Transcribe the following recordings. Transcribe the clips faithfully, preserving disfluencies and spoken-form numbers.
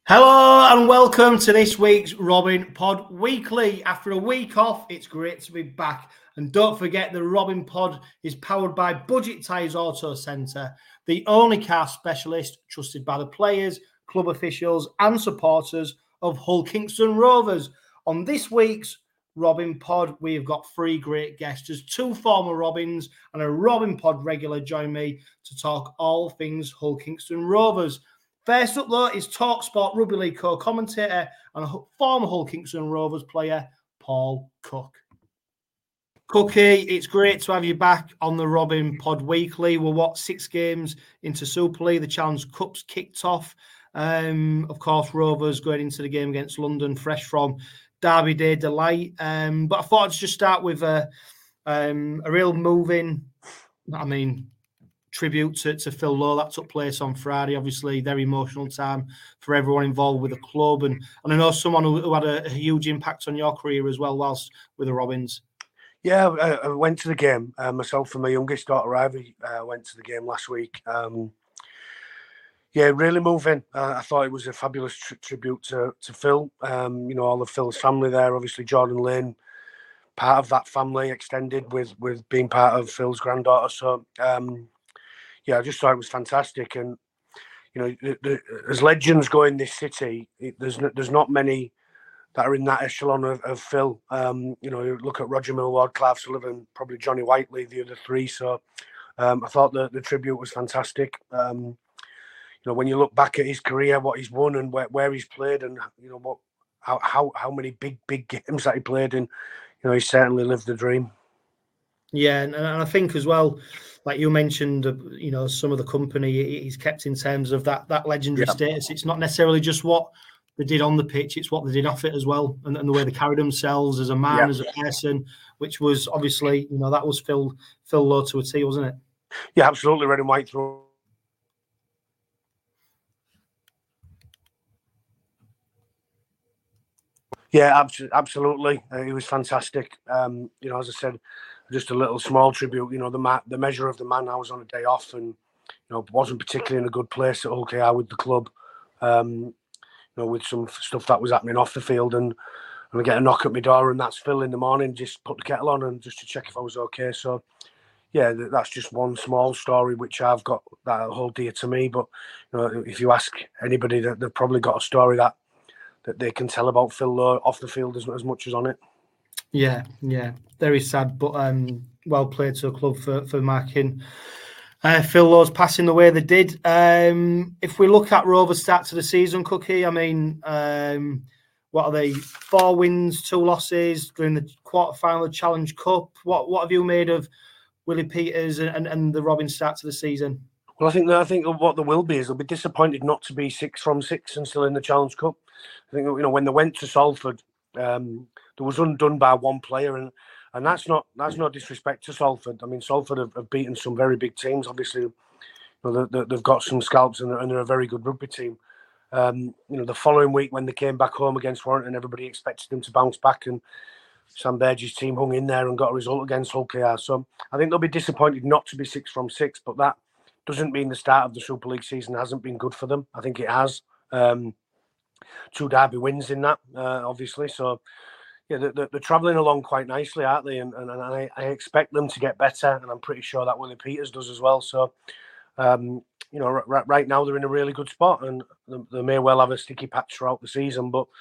Hello and welcome to this week's Robin Pod Weekly. After a week off, it's great to be back. And don't forget the Robin Pod is powered by Budget Tyres Auto Centre, the only car specialist trusted by the players, club officials and supporters of Hull Kingston Rovers. On this week's Robin Pod, we've got three great guests. There's two former Robins and a Robin Pod regular join me to talk all things Hull Kingston Rovers. First up, though, is TalkSport Rugby League co-commentator and a former Hull Kingston Rovers player, Paul Cook. Cookie, it's great to have you back on the Robin Pod Weekly. We're, what, six games into Super League. The Challenge Cup's kicked off. Um, of course, Rovers going into the game against London, fresh from Derby Day delight. Um, but I thought I'd just start with a, um, a real moving, I mean... tribute to, to Phil Lowe that took place on Friday. Obviously, very emotional time for everyone involved with the club, and, and I know someone who, who had a, a huge impact on your career as well whilst with the Robins. Yeah, I, I went to the game. Uh, myself and my youngest daughter, Ivy, uh, went to the game last week. Um, yeah, really moving. Uh, I thought it was a fabulous tri- tribute to, to Phil. Um, you know, all of Phil's family there. Obviously, Jordan Lane, part of that family, extended with, with being part of Phil's granddaughter. So, um, yeah, I just thought it was fantastic. And, you know, the, the, as legends go in this city, it, there's no, there's not many that are in that echelon of, of Phil. Um, you know, you look at Roger Millward, Clive Sullivan, probably Johnny Whiteley, the other three. So um, I thought the, the tribute was fantastic. Um, you know, when you look back at his career, what he's won and where, where he's played and, you know, what how, how how many big, big games that he played in, you know, he certainly lived the dream. Yeah, and, and I think as well, like you mentioned, uh, you know, some of the company he's kept in terms of that that legendary yeah. status. It's not necessarily just what they did on the pitch; it's what they did off it as well, and, and the way they carried themselves as a man, yeah. as a person, which was obviously, you know, that was Phil Phil Lowe to a T, wasn't it? Yeah, absolutely. Red and white throw. Yeah, absolutely. Uh, he was fantastic. Um, you know, as I said, just a little small tribute. You know, the ma- the measure of the man. I was on a day off, and you know, wasn't particularly in a good place at Hull K R with the club. Um, you know, with some stuff that was happening off the field, and, and I get a knock at my door, and that's Phil in the morning. Just put the kettle on and just to check if I was okay. So, yeah, that's just one small story which I've got that hold dear to me. But you know, if you ask anybody, that they've probably got a story that. that they can tell about Phil Lowe off the field as, as much as on it. Yeah, yeah. Very sad, but um, well played to a club for, for marking uh, Phil Lowe's passing the way they did. Um, if we look at Rovers' start to the season, Cookie, I mean, um, what are they? Four wins, two losses during the quarter-final of Challenge Cup. What what have you made of Willie Peters and, and the Robin start to the season? Well, I think that, I think what there will be is they'll be disappointed not to be six from six and still in the Challenge Cup. I think, you know, when they went to Salford, um, there was undone by one player, and and that's not that's no disrespect to Salford. I mean, Salford have, have beaten some very big teams. Obviously, you know, they, they've got some scalps, and they're, and they're a very good rugby team. Um, you know, the following week when they came back home against Warrington, everybody expected them to bounce back, and Sam Burgess' team hung in there and got a result against Hull K R. So I think they'll be disappointed not to be six from six, but that doesn't mean the start of the Super League season hasn't been good for them. I think it has. Um, two Derby wins in that, uh, obviously. So, yeah, they're, they're travelling along quite nicely, aren't they? And, and, and I, I expect them to get better, and I'm pretty sure that Willie Peters does as well. So, um, you know, r- right now they're in a really good spot, and they, they may well have a sticky patch throughout the season, but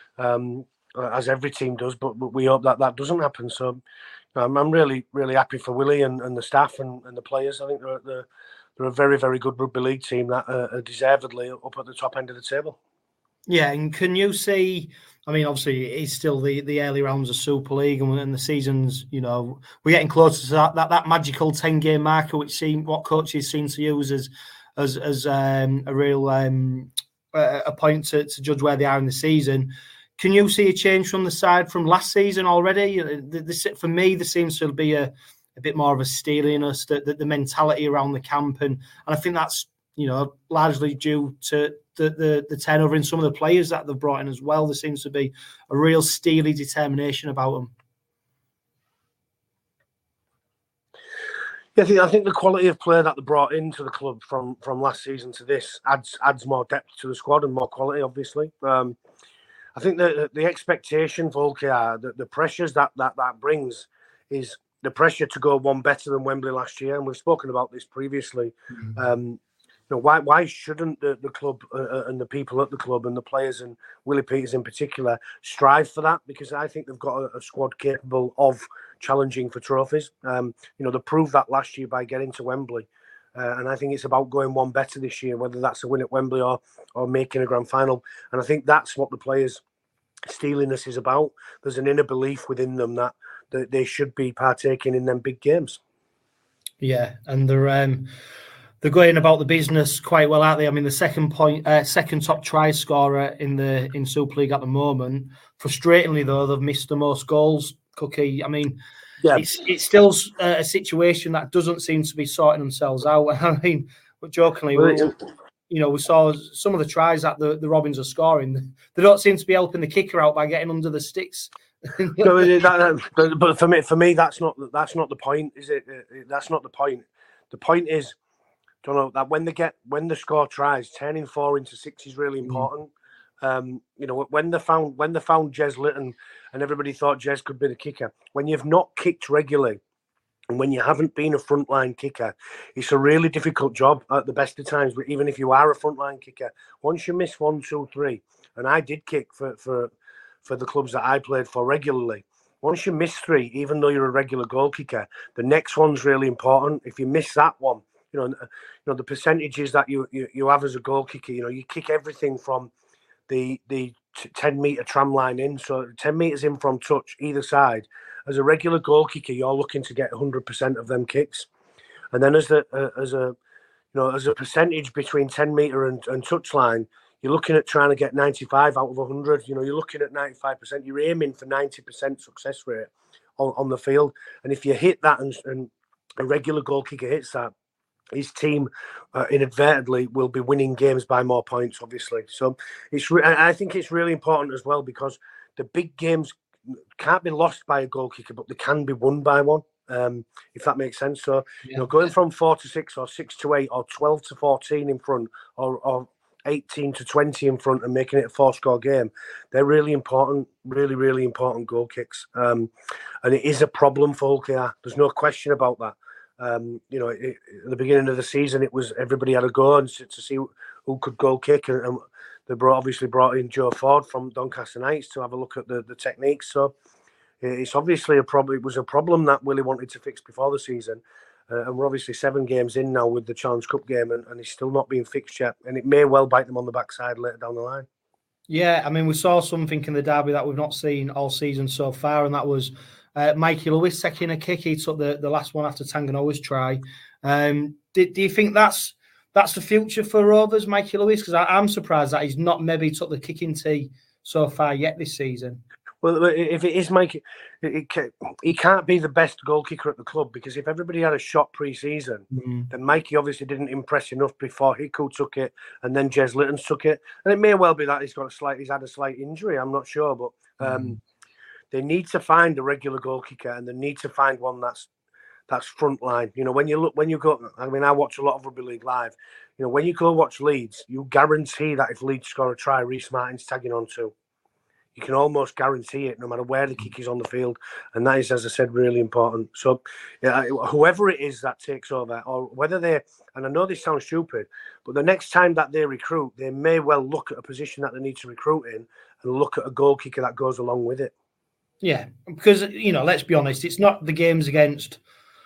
um, as every team does. But, but we hope that that doesn't happen. So, um, I'm really, really happy for Willie and, and the staff and, and the players. I think they're, they're they're a very, very good rugby league team that uh, are deservedly up at the top end of the table. Yeah, and can you see, I mean, obviously it's still the, the early rounds of Super League and, and the seasons, you know, we're getting closer to that that, that magical ten-game marker, which seem what coaches seem to use as as, as um, a real um, a, a point to, to judge where they are in the season. Can you see a change from the side from last season already? This, for me, there seems to be a, a bit more of a steeliness, the, the, the mentality around the camp. And, and I think that's, you know, largely due to the, the, the turnover in some of the players that they've brought in as well. There seems to be a real steely determination about them. Yeah, I think I think the quality of player that they brought into the club from from last season to this adds adds more depth to the squad and more quality, obviously. Um, I think the the expectation for Hull K R, the, the pressures that, that that brings is the pressure to go one better than Wembley last year, and we've spoken about this previously. Mm-hmm. Um, you know, why why shouldn't the, the club uh, and the people at the club and the players and Willie Peters in particular strive for that? Because I think they've got a, a squad capable of challenging for trophies. Um, you know, they proved that last year by getting to Wembley. Uh, and I think it's about going one better this year, whether that's a win at Wembley or or making a grand final. And I think that's what the players' steeliness is about. There's an inner belief within them that, that they should be partaking in them big games. Yeah, and they're um, they're going about the business quite well, aren't they? I mean, the second point, uh, second top try scorer in the in Super League at the moment. Frustratingly, though, they've missed the most goals. Cookie. I mean. Yeah. It's it's still a situation that doesn't seem to be sorting themselves out. I mean, but jokingly, well, we, you know, we saw some of the tries that the, the Robins are scoring. They don't seem to be helping the kicker out by getting under the sticks. No, that, that, but for me, for me, that's not that's not the point, is it? That's not the point. The point is, don't know that when they get when the score tries, turning four into six is really important. Mm. Um, you know, when they found when they found Jez Litton and everybody thought Jez could be the kicker. When you've not kicked regularly and when you haven't been a frontline kicker, it's a really difficult job at the best of times. But even if you are a frontline kicker, once you miss one, two, three, and I did kick for for for the clubs that I played for regularly. Once you miss three, even though you're a regular goal kicker, the next one's really important. If you miss that one, you know, you know the percentages that you you, you have as a goal kicker. You know, you kick everything from the the ten metre tram line in, so ten metres in from touch either side. As a regular goal kicker, you're looking to get one hundred percent of them kicks, and then as the uh, as a you know as a percentage between ten metre and, and touch line, you're looking at trying to get ninety-five out of one hundred. You know, you're looking at ninety-five percent. You're aiming for ninety percent success rate on, on the field, and if you hit that and, and a regular goal kicker hits that, his team uh, inadvertently will be winning games by more points, obviously. So it's re- I think it's really important as well, because the big games can't be lost by a goal kicker, but they can be won by one, um, if that makes sense. So, yeah. you know, going from four to six or six to eight or twelve to fourteen in front or, or eighteen to twenty in front and making it a four-score game, they're really important, really, really important goal kicks. Um, and it is a problem for Hull K R. There's no question about that. Um, you know, it, at the beginning of the season, it was everybody had a go and to, to see who, who could goal kick, and, and they brought obviously brought in Joe Ford from Doncaster Knights to have a look at the, the techniques. So it's obviously a problem. It was a problem that Willie wanted to fix before the season, uh, and we're obviously seven games in now with the Challenge Cup game, and, and it's still not being fixed yet, and it may well bite them on the backside later down the line. Yeah, I mean, we saw something in the derby that we've not seen all season so far, and that was uh, Mikey Lewis taking a kick. He took the, the last one after Tanganoa's try. Um, do, do you think that's that's the future for Rovers, Mikey Lewis? Because I'm surprised that he's not maybe took the kicking tee so far yet this season. Well, if it is Mikey, it, it, he can't be the best goal kicker at the club, because if everybody had a shot pre-season, mm-hmm. then Mikey obviously didn't impress enough before Hiku took it, and then Jez Litton took it, and it may well be that he's got a slight, he's had a slight injury. I'm not sure, but um, mm-hmm. they need to find a regular goal kicker, and they need to find one that's that's front line. You know, when you look, when you go, I mean, I watch a lot of rugby league live. You know, when you go watch Leeds, you guarantee that if Leeds score a try, Reece Martin's tagging on too. You can almost guarantee it, no matter where the kick is on the field, and that is, as I said, really important. So, yeah, whoever it is that takes over, or whether they, and I know this sounds stupid, but the next time that they recruit, they may well look at a position that they need to recruit in and look at a goal kicker that goes along with it. Yeah, because, you know, let's be honest, it's not the games against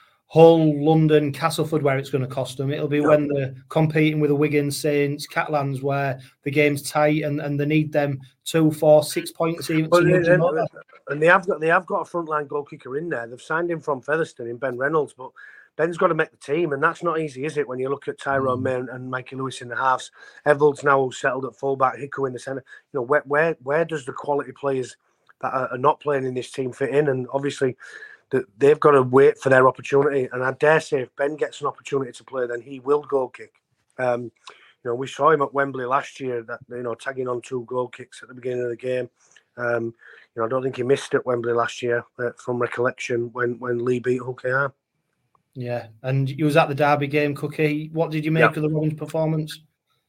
Hull, London, Castleford where it's going to cost them. It'll be no. when they're competing with the Wigan, Saints, Catalans, where the game's tight and, and they need them two, four, six points even. Well, to and, and, and they have got they have got a frontline goal kicker in there. They've signed him from Featherstone in Ben Reynolds, but Ben's got to make the team, and that's not easy, is it? When you look at Tyrone mm. May and, and Mikey Lewis in the halves, Evalds now settled at fullback, Hiku in the centre. You know, where where where does the quality players that are, are not playing in this team fit in? And obviously, that they've got to wait for their opportunity. And I dare say, if Ben gets an opportunity to play, then he will goal kick. Um, you know, we saw him at Wembley last year, that you know, tagging on two goal kicks at the beginning of the game. Um, you know, I don't think he missed at Wembley last year, uh, from recollection, when when Lee beat Hull K R. Yeah, and you was at the Derby game, Cookie. What did you make yeah. of the Robins' performance?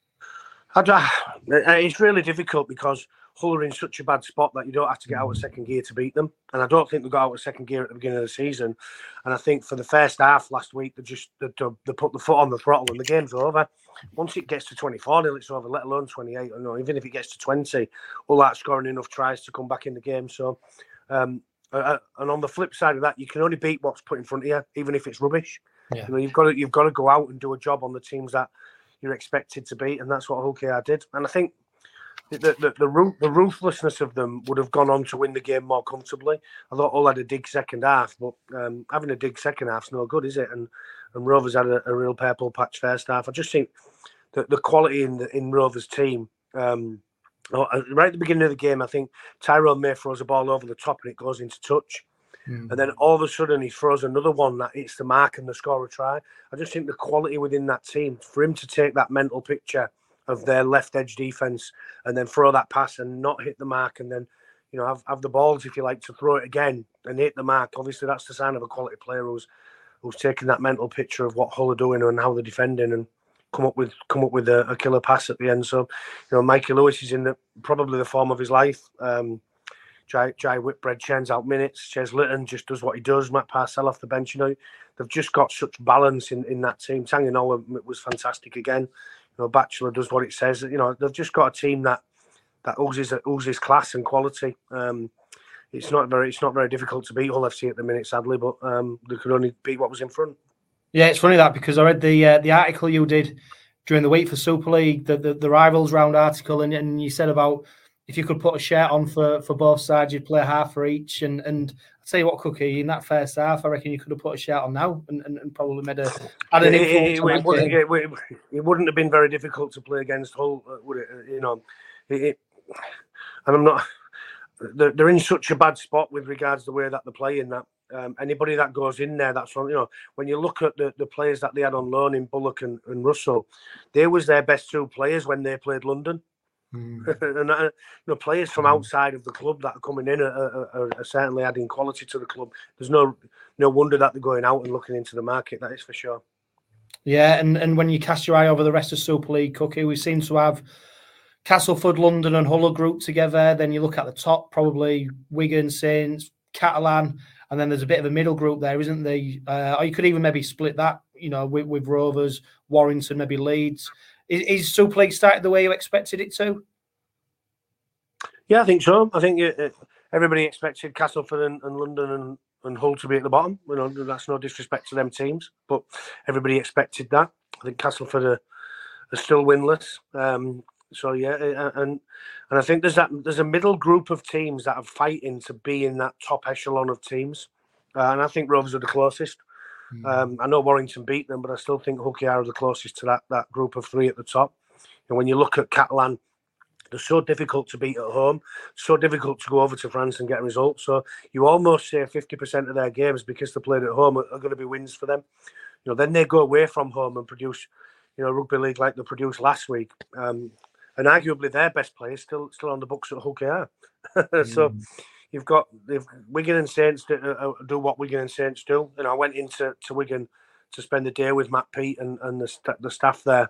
I, it's really difficult because Hull are in such a bad spot that you don't have to get out of second gear to beat them. And I don't think they got out of second gear at the beginning of the season. And I think for the first half last week, they just they, they put the foot on the throttle and the game's over. Once it gets to twenty-four nil, it's over, let alone twenty-eight. You know, even if it gets to twenty, Hull aren't scoring enough tries to come back in the game. So, um, uh, and on the flip side of that, you can only beat what's put in front of you, even if it's rubbish. Yeah. You know, you've got to you've got to go out and do a job on the teams that you're expected to beat, and that's what Hull K R did. And I think the the, the, the ruthlessness of them would have gone on to win the game more comfortably. I thought Hull had a dig second half, but um, having a dig second half's no good, is it? And and Rovers had a, a real purple patch first half. I just think that the quality in the in Rovers' team, um, right at the beginning of the game, I think Tyrone May throws a ball over the top and it goes into touch. And then all of a sudden he throws another one that hits the mark and the scorer try. I just think the quality within that team, for him to take that mental picture of their left edge defence and then throw that pass and not hit the mark and then, you know, have, have the balls, if you like, to throw it again and hit the mark. Obviously, that's the sign of a quality player who's who's taking that mental picture of what Hull are doing and how they're defending and come up with come up with a, a killer pass at the end. So, you know, Mikey Lewis is in the, probably the form of his life. Um, Jai, Jai Whitbread churns out minutes. Ches Litton just does what he does. Matt Parcell off the bench. You know, they've just got such balance in, in that team. Tanginola was fantastic again. You know, Batchelor does what it says. You know, they've just got a team that that oozes oozes class and quality. Um, it's not very it's not very difficult to beat Hull F C at the minute, sadly, but um, they could only beat what was in front. Yeah, it's funny that because I read the uh, the article you did during the week for Super League, the the, the rivals round article, and, and you said about if you could put a shirt on for, for both sides, you'd play half for each. And and I'll tell you what, Cookie, in that first half, I reckon you could have put a shirt on now and, and, and probably made a had an influence. It, it, it, wouldn't, it, it wouldn't have been very difficult to play against Hull, would it? You know, it, it, and I'm not. They're, they're in such a bad spot with regards to the way that they're playing. That um, anybody that goes in there, that's on. You know, when you look at the, the players that they had on loan in Bullock and, and Russell, they was their best two players when they played London. Mm. and uh, you know, players from outside of the club that are coming in are, are, are certainly adding quality to the club. There's no no wonder that they're going out and looking into the market. That is for sure. Yeah, and, and when you cast your eye over the rest of Super League, Cookie, we seem to have Castleford, London, and Hull grouped together. Then you look at the top, probably Wigan, Saints, Catalan, and then there's a bit of a middle group there, isn't there? Uh, or you could even maybe split that, you know, with, with Rovers, Warrington, maybe Leeds. Is, is Super League started the way you expected it to? Yeah, I think so. I think it, everybody expected Castleford and, and London and, and Hull to be at the bottom. You know, that's no disrespect to them teams, but everybody expected that. I think Castleford are, are still winless. Um, so yeah, and and I think there's that there's a middle group of teams that are fighting to be in that top echelon of teams, uh, and I think Rovers are the closest. Um, I know Warrington beat them, but I still think Hull K R are the closest to that that group of three at the top. And when you look at Catalan, they're so difficult to beat at home, so difficult to go over to France and get a result. So you almost say fifty percent of their games, because they played at home, are, are going to be wins for them. You know, then they go away from home and produce, you know, rugby league like they produced last week. Um, and arguably their best players still still on the books at Hull K R. so. Mm. You've got if Wigan and Saints do, uh, do what Wigan and Saints do. And I went into to Wigan to spend the day with Matt Pete and, and the, st- the staff there.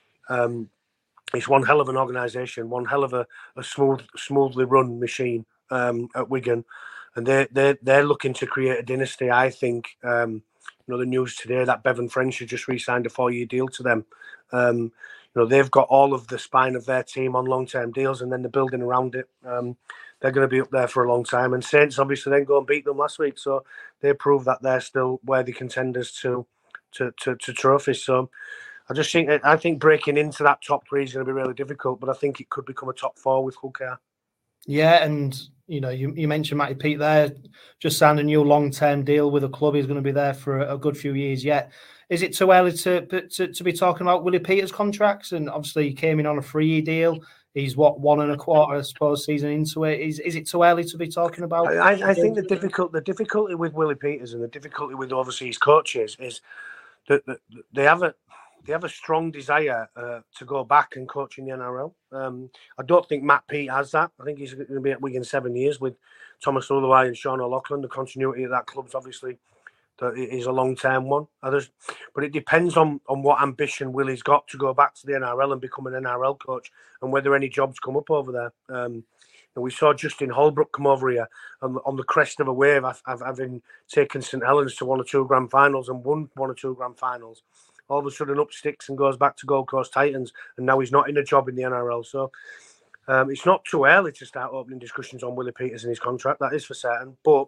Um, it's one hell of an organisation, one hell of a, a smooth, smoothly run machine um, at Wigan. And they, they, they're looking to create a dynasty, I think. Um, you know, the news today that Bevan French has just re-signed a four-year deal to them. Um, you know, they've got all of the spine of their team on long-term deals, and then they're building around it. Um, They're going to be up there for a long time. And Saints obviously then go and beat them last week. So they prove that they're still worthy contenders to to, to, to trophies. So I just think I think breaking into that top three is going to be really difficult, but I think it could become a top four with Hull K R. Yeah, and you know, you, you mentioned Matty Pete there, just signed a new long-term deal with a club. He's going to be there for a, a good few years yet. Is it too early to, to to be talking about Willie Peters' contracts? And obviously he came in on a three-year deal. He's what one and a quarter, I suppose, season into it. Is is it too early to be talking about? I, I think the difficult the difficulty with Willie Peters and the difficulty with overseas coaches is that, that they have a they have a strong desire uh, to go back and coach in the N R L. Um, I don't think Matt Pete has that. I think he's going to be at Wigan seven years with Thomas Uluwai and Sean O'Loughlin. The continuity of that club's obviously that it is a long-term one. Others, but it depends on, on what ambition Willie's got to go back to the N R L and become an N R L coach, and whether any jobs come up over there. Um, and we saw Justin Holbrook come over here on, on the crest of a wave, having taken St Helens to one or two grand finals and won one or two grand finals. All of a sudden up sticks and goes back to Gold Coast Titans, and now he's not in a job in the N R L. So um, it's not too early to start opening discussions on Willie Peters and his contract, that is for certain. But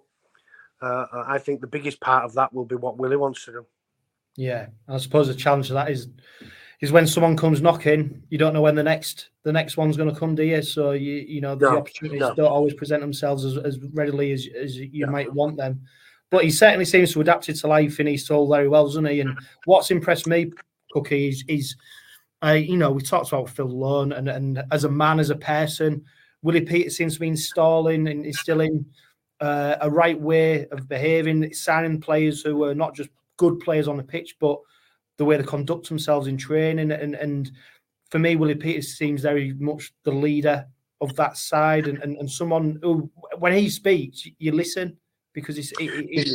uh, I think the biggest part of that will be what Willie wants to do. Yeah, I suppose the challenge of that is is when someone comes knocking, you don't know when the next the next one's going to come, do you? So you you know the no, opportunities no. don't always present themselves as, as readily as, as you no. might want them. But he certainly seems to adapt it to life in East Hull very well, doesn't he? And what's impressed me, Cookie, is, is uh, you know, we talked about Phil Lone, and, and as a man, as a person, Willie Peters seems to be installing and instilling uh, a right way of behaving, signing players who are not just good players on the pitch, but the way they conduct themselves in training. And, and for me, Willie Peters seems very much the leader of that side, and, and, and someone who, when he speaks, you listen, because he's, he,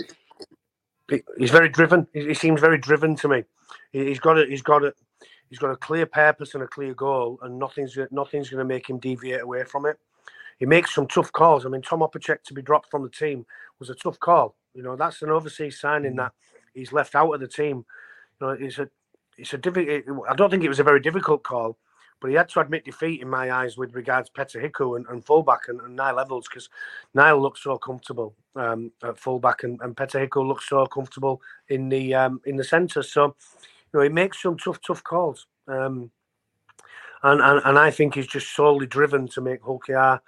he, he's very driven. He, he seems very driven to me. He, he's got a, he's got a, he's got a clear purpose and a clear goal, and nothing's nothing's going to make him deviate away from it. He makes some tough calls. I mean, Tom Opacek to be dropped from the team was a tough call. You know, that's an overseas signing mm. that he's left out of the team. You know, it's a, it's a difficult. I don't think it was a very difficult call, but he had to admit defeat in my eyes with regards to Petr Hiku and, and fullback and, and Niall Evans, because Niall looks so comfortable um, at fullback, and, and Petr Hiku looks so comfortable in the um, in the centre. So, you know, he makes some tough, tough calls, um, and, and and I think he's just solely driven to make Hull K R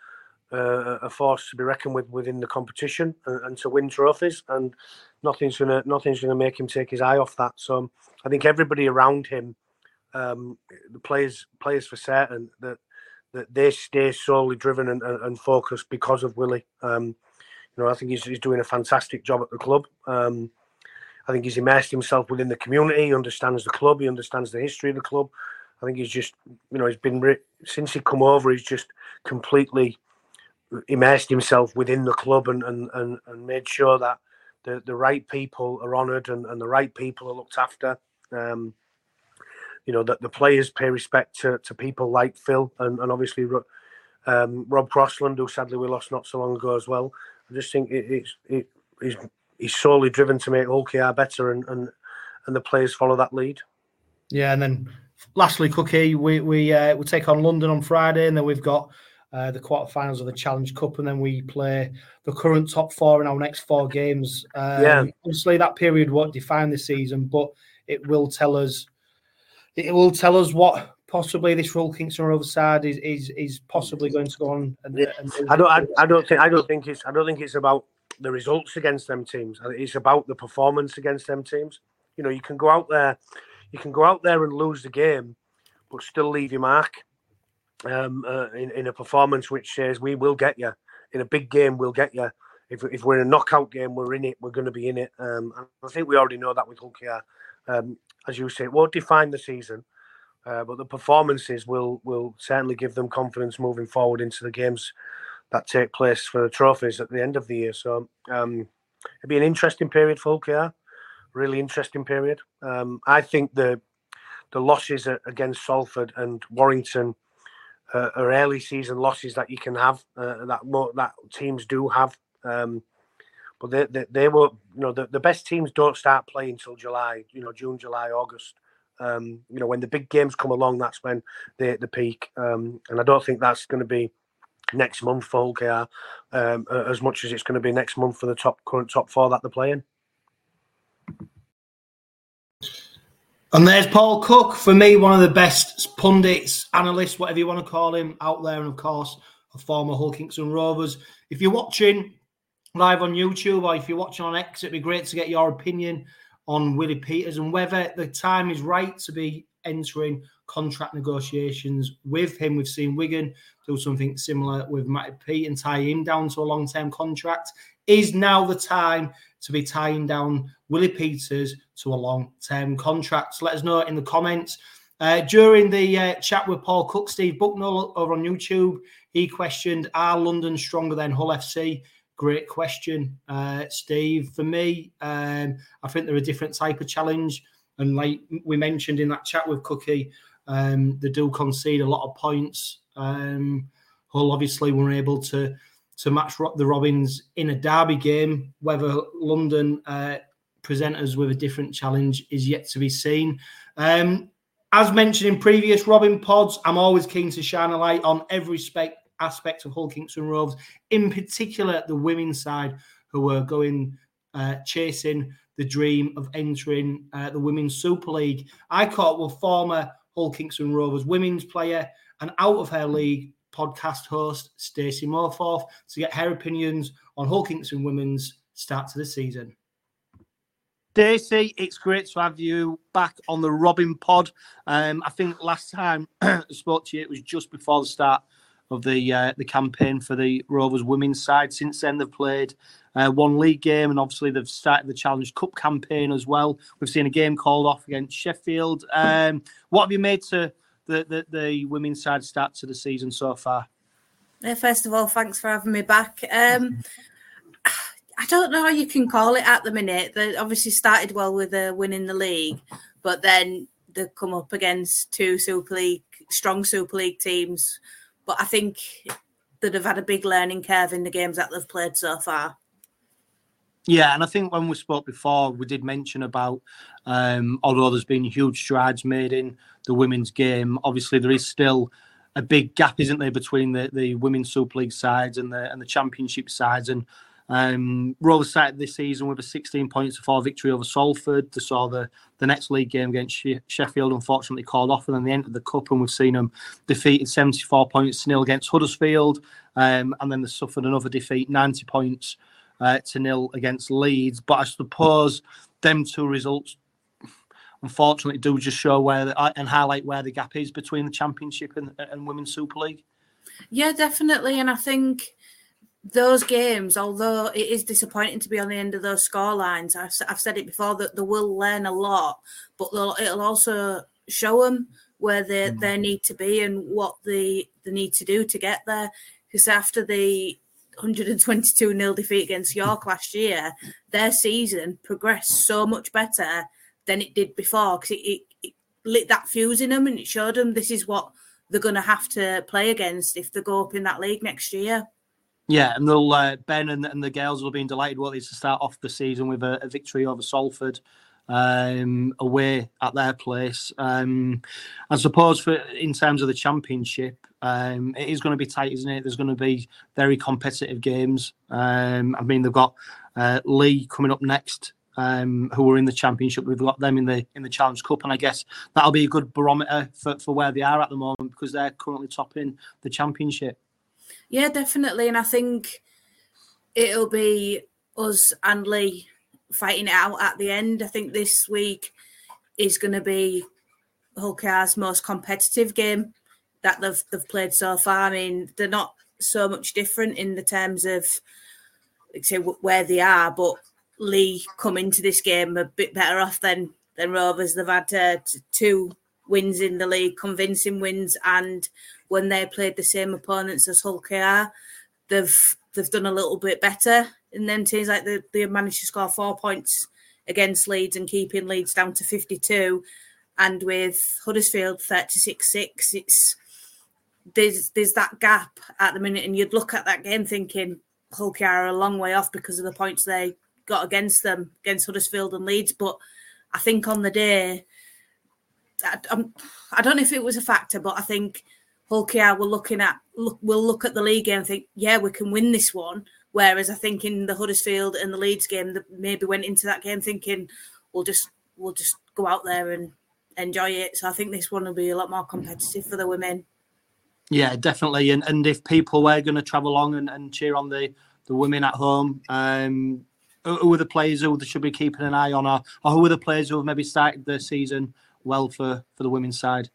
uh, a force to be reckoned with within the competition and, and to win trophies. And nothing's gonna nothing's gonna make him take his eye off that. So I think everybody around him, um, the players players for certain, that that they stay solely driven and, and, and focused because of Willie. Um, you know, I think he's, he's doing a fantastic job at the club. Um, I think he's immersed himself within the community. He understands the club. He understands the history of the club. I think he's just, you know, he's been re- since he come over, he's just completely immersed himself within the club and and, and, and made sure that the, the right people are honoured and, and the right people are looked after. Um, you know, that the players pay respect to, to people like Phil and, and obviously um, Rob Crossland, who sadly we lost not so long ago as well. I just think it, it's it, he's, he's solely driven to make Hull K R better, and, and, and the players follow that lead. Yeah, and then lastly, Cookie, we we uh, we take on London on Friday, and then we've got uh, the quarterfinals of the Challenge Cup, and then we play the current top four in our next four games. Um, yeah, obviously that period won't define the season, but it will tell us. It will tell us what possibly this Hull Kingston Rovers side is is is possibly going to go on. And, yeah. and I don't. I, I don't think. I don't think it's. I don't think it's about the results against them teams. It's about the performance against them teams. You know, you can go out there. You can go out there and lose the game, but still leave your mark um, uh, in, in a performance which says we will get you. In a big game, we'll get you. If, if we're in a knockout game, we're in it. We're going to be in it. Um, I think we already know that with Hull K R. Um, as you say, it won't define the season, uh, but the performances will will certainly give them confidence moving forward into the games that take place for the trophies at the end of the year. So um, it'll be an interesting period for Hull K R. Really interesting period. Um, I think the the losses against Salford and Warrington uh, are early season losses that you can have, uh, that more, that teams do have. Um, but they, they they were, you know, the, the best teams don't start playing until July. You know, June, July, August. Um, you know, when the big games come along, that's when they hit the peak. Um, and I don't think that's going to be next month for Hull K R um, as much as it's going to be next month for the top current top four that they're playing. And there's Paul Cook, for me, one of the best pundits, analysts, whatever you want to call him, out there. And of course, a former Hull Kingston Rovers. If you're watching live on YouTube or if you're watching on X, it'd be great to get your opinion on Willie Peters and whether the time is right to be entering contract negotiations with him. We've seen Wigan do something similar with Matty Pete and tie him down to a long-term contract. Is now the time to be tying down Willie Peters to a long-term contract? So let us know in the comments. Uh, during the uh, chat with Paul Cook, Steve Bucknell over on YouTube, he questioned, are London stronger than Hull F C? great question, uh, Steve. For me, um, I think they're a different type of challenge. And like we mentioned in that chat with Cookie, um, they do concede a lot of points. Um, Hull obviously were able to to match the Robins in a derby game. Whether London uh, present us with a different challenge is yet to be seen. Um, as mentioned in previous Robin pods, I'm always keen to shine a light on every spec- aspect of Hull Kingston Rovers, in particular the women's side, who are going uh, chasing the dream of entering uh, the Women's Super League. I caught with former Hull Kingston Rovers women's player and out of her league podcast host Stacey Moorforth to get her opinions on Hull Kingston Women's start to the season. Stacey, it's great to have you back on the Robin pod. Um, I think last time I spoke to you, it was just before the start of the uh, the campaign for the Rovers women's side. Since then, they've played uh, one league game, and obviously they've started the Challenge Cup campaign as well. We've seen a game called off against Sheffield. Um, what have you made to the, the, the women's side start to the season so far? Uh, first of all, thanks for having me back. Um, I don't know how you can call it at the minute. They obviously started well with uh, winning the league, but then they've come up against two Super League, strong Super League teams. But I think that they've had a big learning curve in the games that they've played so far. Yeah, and I think when we spoke before, we did mention about, um, although there's been huge strides made in the women's game, obviously there is still a big gap, isn't there, between the, the women's Super League sides and the and the Championship sides. And um, Rovers started this season with a sixteen points to four victory over Salford. They saw the, the next league game against she- Sheffield unfortunately called off, and then they entered the Cup, and we've seen them defeated seventy-four points to nil against Huddersfield, um, and then they suffered another defeat, ninety points uh, to nil against Leeds. But I suppose them two results, unfortunately, do just show where the, and highlight where the gap is between the Championship and, and Women's Super League. Yeah, definitely, and I think those games, although it is disappointing to be on the end of those score lines, I've, I've said it before, that they will learn a lot, but it'll also show them where they, mm. they need to be and what they, they need to do to get there. Because after the one hundred twenty-two nil defeat against York last year, their season progressed so much better than it did before, because it, it, it lit that fuse in them and it showed them this is what they're going to have to play against if they go up in that league next year. Yeah, and they'll uh, Ben and, and the girls will be delighted, won't they, to start off the season with a, a victory over Salford um, away at their place. Um, I suppose for in terms of the Championship, um, it is going to be tight, isn't it? There's going to be very competitive games. Um, I mean, they've got uh, Lee coming up next, um, who are in the Championship. We've got them in the in the Challenge Cup, and I guess that'll be a good barometer for, for where they are at the moment, because they're currently topping the Championship. Yeah, definitely. And I think it'll be us and Lee fighting it out at the end. I think this week is going to be Hull K R's most competitive game that they've, they've played so far. I mean, they're not so much different in the terms of, like say, where they are, but Lee come into this game a bit better off than, than Rovers. They've had uh, two wins in the league, convincing wins, and when they played the same opponents as Hull K R, they've they've done a little bit better. And then teams like they, they managed to score four points against Leeds and keeping Leeds down to fifty-two. And with Huddersfield thirty-six six, it's there's there's that gap at the minute, and you'd look at that game thinking Hull K R are a long way off because of the points they got against them, against Huddersfield and Leeds. But I think on the day, I, I'm, I don't know if it was a factor, but I think Hull K R were looking at look will look at the league game and think, yeah, we can win this one. Whereas I think in the Huddersfield and the Leeds game, they maybe went into that game thinking we'll just we'll just go out there and enjoy it. So I think this one will be a lot more competitive for the women. Yeah, definitely. And and if people were going to travel along and, and cheer on the, the women at home, um, who are the players who they should be keeping an eye on, or, or who are the players who have maybe started the season well for, for the women's side?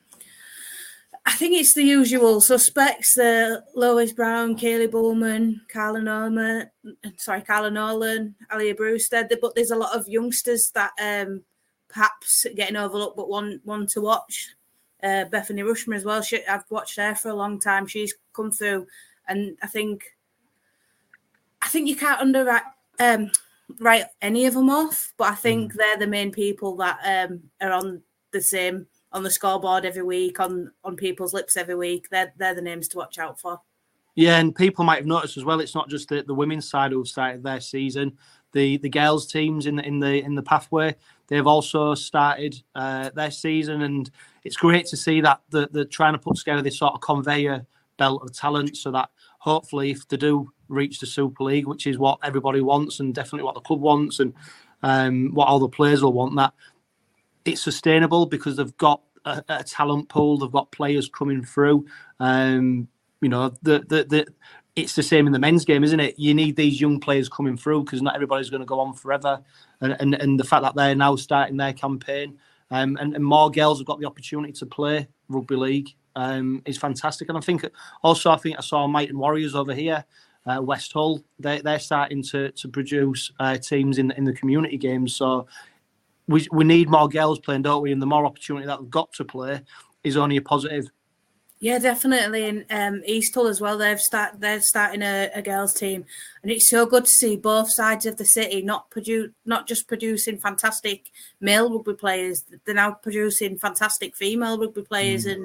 I think it's the usual suspects: uh, Lois Brown, Kaylee Bullman, Carla Nolan, sorry, Carla Nolan, Alia Brewster. But there's a lot of youngsters that um, perhaps getting overlooked, but one one to watch. Uh, Bethany Rushman as well. She, I've watched her for a long time. She's come through, and I think think you can't underwrite um, write any of them off, but I think mm. they're the main people that um, are on the same on the scoreboard every week, on on people's lips every week. They're they're the names to watch out for. Yeah, and people might have noticed as well. It's not just the, the women's side who've started their season. The the girls teams in the in the in the pathway, they've also started uh, their season, and it's great to see that the, they're trying to put together this sort of conveyor belt of talent, so that hopefully, if they do reach the Super League, which is what everybody wants, and definitely what the club wants, and um, what all the players will want, that it's sustainable because they've got a, a talent pool, they've got players coming through. Um, you know, the the the. It's the same in the men's game, isn't it? You need these young players coming through because not everybody's going to go on forever. And and, and the fact that they're now starting their campaign um, and, and more girls have got the opportunity to play rugby league um, is fantastic. And I think also, I think I saw Mighton Warriors over here, uh, West Hull. They, they're starting to to produce uh, teams in, in the community games. So we, we need more girls playing, don't we? And the more opportunity that they've got to play is only a positive. Yeah, definitely. And um, East Hull as well, they've start, they're starting a, a girls team. And it's so good to see both sides of the city not produce, not just producing fantastic male rugby players, they're now producing fantastic female rugby players. Mm. And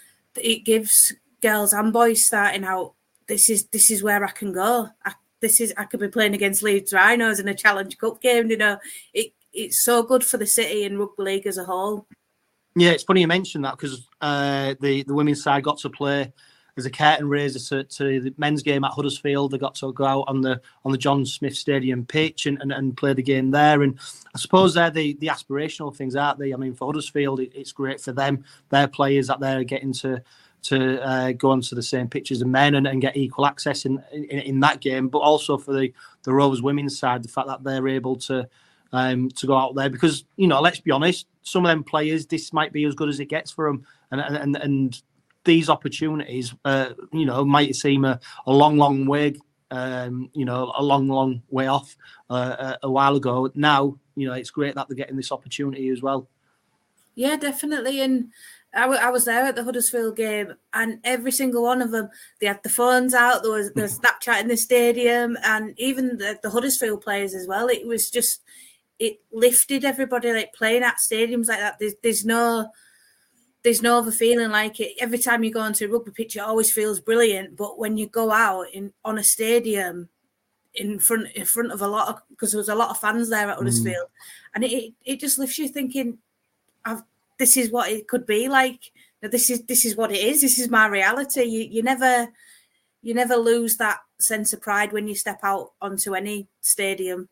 it gives girls and boys starting out, this is this is where I can go. I, this is I could be playing against Leeds Rhinos in a Challenge Cup game. You know, it it's so good for the city and rugby league as a whole. Yeah, it's funny you mentioned that because uh, the the women's side got to play as a curtain raiser to, to the men's game at Huddersfield. They got to go out on the on the John Smith Stadium pitch and, and, and play the game there. And I suppose they're the, the aspirational things, aren't they? I mean, for Huddersfield, it, it's great for them. Their players that they're getting to to uh, go onto the same pitch as the men and, and get equal access in, in in that game. But also for the the Rovers women's side, the fact that they're able to. Um, to go out there because, you know, let's be honest, some of them players, this might be as good as it gets for them. And and, and these opportunities, uh, you know, might seem a, a long, long way, um, you know, a long, long way off uh, a, a while ago. Now, you know, it's great that they're getting this opportunity as well. Yeah, definitely. And I, w- I was there at the Huddersfield game and every single one of them, they had the phones out, there was, there was Snapchat in the stadium and even the, the Huddersfield players as well. It was just... it lifted everybody, like playing at stadiums like that. There's, there's no, there's no other feeling like it. Every time you go onto a rugby pitch, it always feels brilliant. But when you go out in on a stadium, in front, in front of a lot of, because there was a lot of fans there at Huddersfield, mm. and it, it just lifts you thinking, I've, this is what it could be like. This is this is what it is. This is my reality. You you never, you never lose that sense of pride when you step out onto any stadium.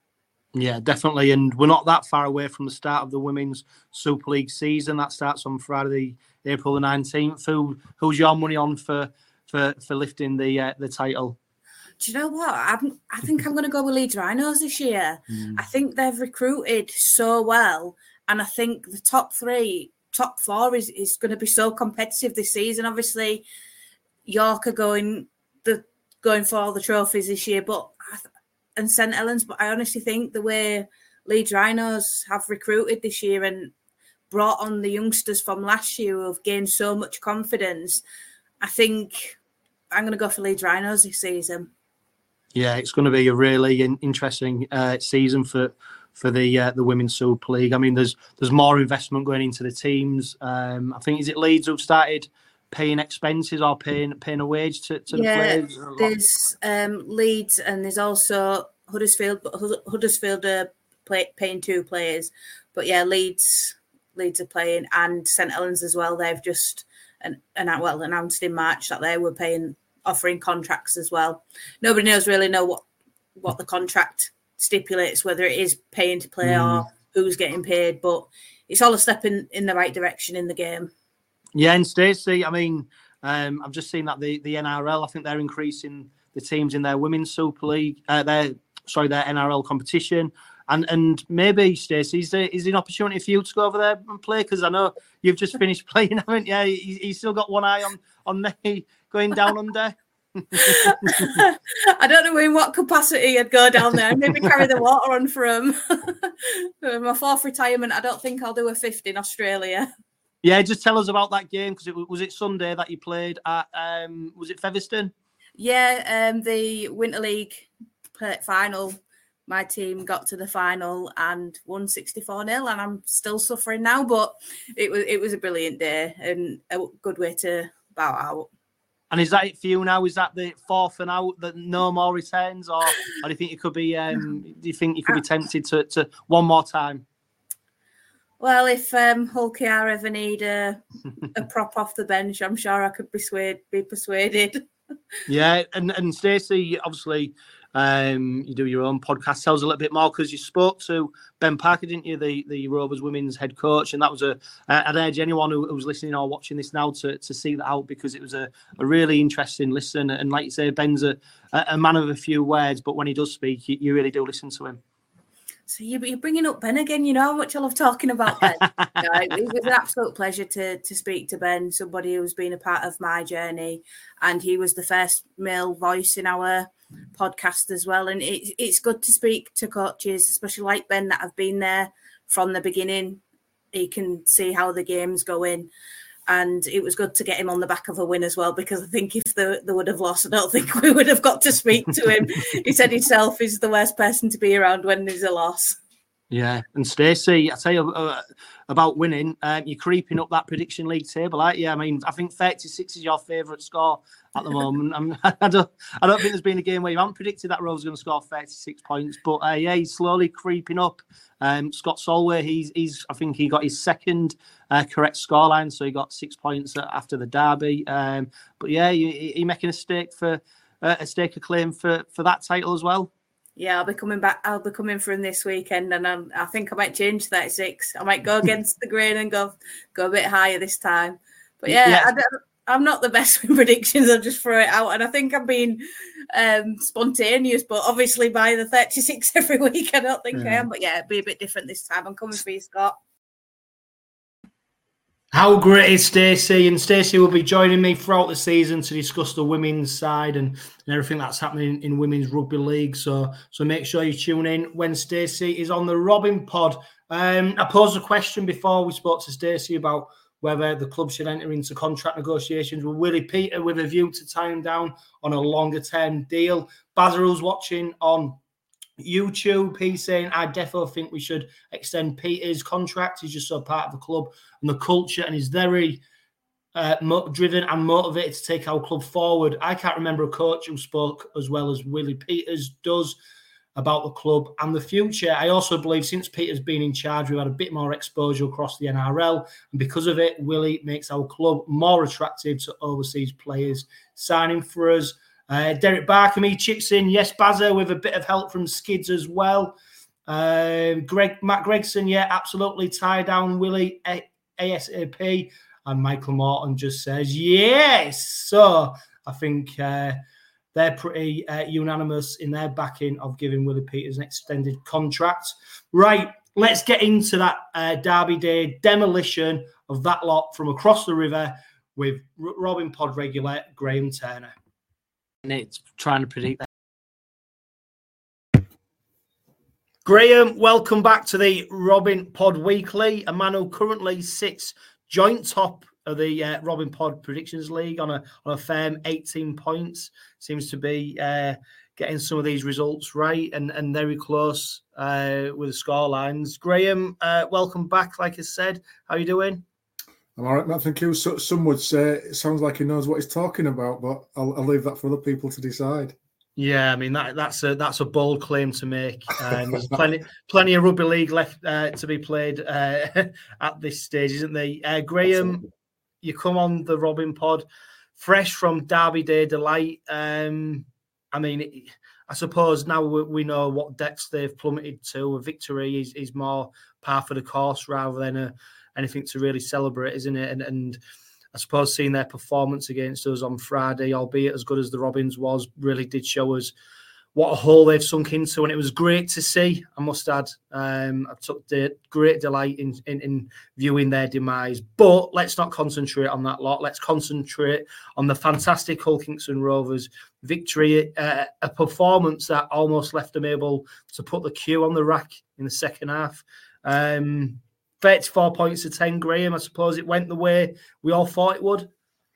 Yeah, definitely. And we're not that far away from the start of the Women's Super League season. That starts on Friday, April the nineteenth. Who, who's your money on for for, for lifting the uh, the title? Do you know what? I'm, I think I'm going to go with Leeds Rhinos this year. Mm. I think they've recruited so well. And I think the top three, top four is, is going to be so competitive this season. Obviously, York are going, the, going for all the trophies this year. But I th- and Saint Helens, but I honestly think the way Leeds Rhinos have recruited this year and brought on the youngsters from last year who have gained so much confidence, I think I'm going to go for Leeds Rhinos this season. Yeah, it's going to be a really in- interesting uh, season for for the uh, the Women's Super League. I mean, there's there's more investment going into the teams. Um, I think, is it Leeds who've started paying expenses or paying paying a wage to, to yeah, the players? There's um, Leeds and there's also Huddersfield, but Huddersfield are play, paying two players. But yeah, Leeds Leeds are playing and Saint Helens as well. They've just an, an, well announced in March that they were paying, offering contracts as well. Nobody knows really know what, what the contract stipulates, whether it is paying to play mm. or who's getting paid. But it's all a step in, in the right direction in the game. Yeah, and Stacey, I mean, um, I've just seen that the, the N R L, I think they're increasing the teams in their Women's Super League, uh, their sorry, their N R L competition. And and maybe, Stacey, is there, is there an opportunity for you to go over there and play? Because I know you've just finished playing, haven't you? You, you still got one eye on, on me going down under. I don't know in what capacity I'd go down there. Maybe carry the water on for him. For my fourth retirement, I don't think I'll do a fifth in Australia. Yeah, just tell us about that game, because it was it Sunday that you played at, um, was it Featherstone? Yeah, um, the Winter League final, my team got to the final and won sixty-four nil, and I'm still suffering now. But it was it was a brilliant day and a good way to bow out. And is that it for you now? Is that the fourth and out, that no more returns, or, or do you think you could be? Um, do you think you could be tempted to, to one more time? Well, if um, Hull K R ever need a, a prop off the bench, I'm sure I could persuade be persuaded. Yeah, and and Stacey, obviously, um, you do your own podcast. Tell us a little bit more, because you spoke to Ben Parker, didn't you, the the Rovers women's head coach, and that was a. I'd urge anyone who, who's listening or watching this now to to seek that out, because it was a, a really interesting listen. And like you say, Ben's a, a man of a few words, but when he does speak, you, you really do listen to him. So you, you're bringing up Ben again. You know how much I love talking about Ben. No, it was an absolute pleasure to to speak to Ben, somebody who's been a part of my journey, and he was the first male voice in our podcast as well. And it, it's good to speak to coaches, especially like Ben, that have been there from the beginning. He can see how the game's going. And it was good to get him on the back of a win as well, because I think if they, they would have lost, I don't think we would have got to speak to him. He said himself he's the worst person to be around when there's a loss. Yeah, and Stacey, I tell you uh, about winning. Um, you're creeping up that prediction league table, aren't you? I mean, I think thirty-six is your favourite score at the moment. I'm, I don't, I don't think there's been a game where you haven't predicted that Rovers going to score thirty-six points. But uh, yeah, he's slowly creeping up. Um, Scott Solway, he's, he's, I think he got his second uh, correct scoreline, so he got six points after the derby. Um, but yeah, you, you making a stake for uh, a stake of claim for for that title as well. Yeah, I'll be coming back. I'll be coming for him this weekend, and I'm, I think I might change thirty-six. I might go against the grain and go go a bit higher this time. But yeah, yeah. I don't, I'm not the best with predictions. I'll just throw it out, and I think I'm being um, spontaneous. But obviously, by the thirty-six every week, I don't think yeah. I am. But yeah, it'll be a bit different this time. I'm coming for you, Scott. How great is Stacey? And Stacey will be joining me throughout the season to discuss the women's side and, and everything that's happening in women's rugby league. So, so make sure you tune in when Stacey is on the Robin Pod. Um, I posed a question before we spoke to Stacey about whether the club should enter into contract negotiations with Willie Peter with a view to tying down on a longer term deal. Bazzaru's watching on YouTube, he's saying, I definitely think we should extend Peter's contract. He's just so part of the club and the culture, and he's very uh, mo- driven and motivated to take our club forward. I can't remember a coach who spoke as well as Willie Peters does about the club and the future. I also believe since Peter's been in charge, we've had a bit more exposure across the N R L, and because of it, Willie makes our club more attractive to overseas players signing for us. Uh, Derek Barkham chips in, yes, Bazza, with a bit of help from Skids as well. Uh, Greg Matt Gregson, yeah, absolutely. Tie down Willie ASAP. And Michael Morton just says, yes. So I think uh, they're pretty uh, unanimous in their backing of giving Willie Peters an extended contract. Right, let's get into that uh, Derby Day demolition of that lot from across the river with R- Robin Pod regular Graham Turner. It's trying to predict that. Graham, welcome back to the Robin Pod Weekly. A man who currently sits joint top of the uh, Robin Pod Predictions League on a on a firm eighteen points. Seems to be uh, getting some of these results right and, and very close uh, with the score lines. Graham, uh, welcome back. Like I said, how are you doing? I'm all right, Matt. Thank you. So, some would say it sounds like he knows what he's talking about, but I'll, I'll leave that for other people to decide. Yeah, I mean that that's a that's a bold claim to make. Um, there's plenty plenty of rugby league left uh, to be played uh, at this stage, isn't there? Uh, Graham, Absolutely. You come on the Robin Pod, fresh from Derby Day delight. Um, I mean, it, I suppose now we, we know what depths they've plummeted to. A victory is is more par for the course rather than a anything to really celebrate, isn't it? And, and I suppose seeing their performance against us on Friday, albeit as good as the Robins was, really did show us what a hole they've sunk into. And it was great to see, I must add. Um, I took de- great delight in, in, in viewing their demise. But let's not concentrate on that lot. Let's concentrate on the fantastic Hull Kingston Rovers victory, uh, a performance that almost left them able to put the queue on the rack in the second half. Um thirty-four points to ten, Graham. I suppose it went the way we all thought it would.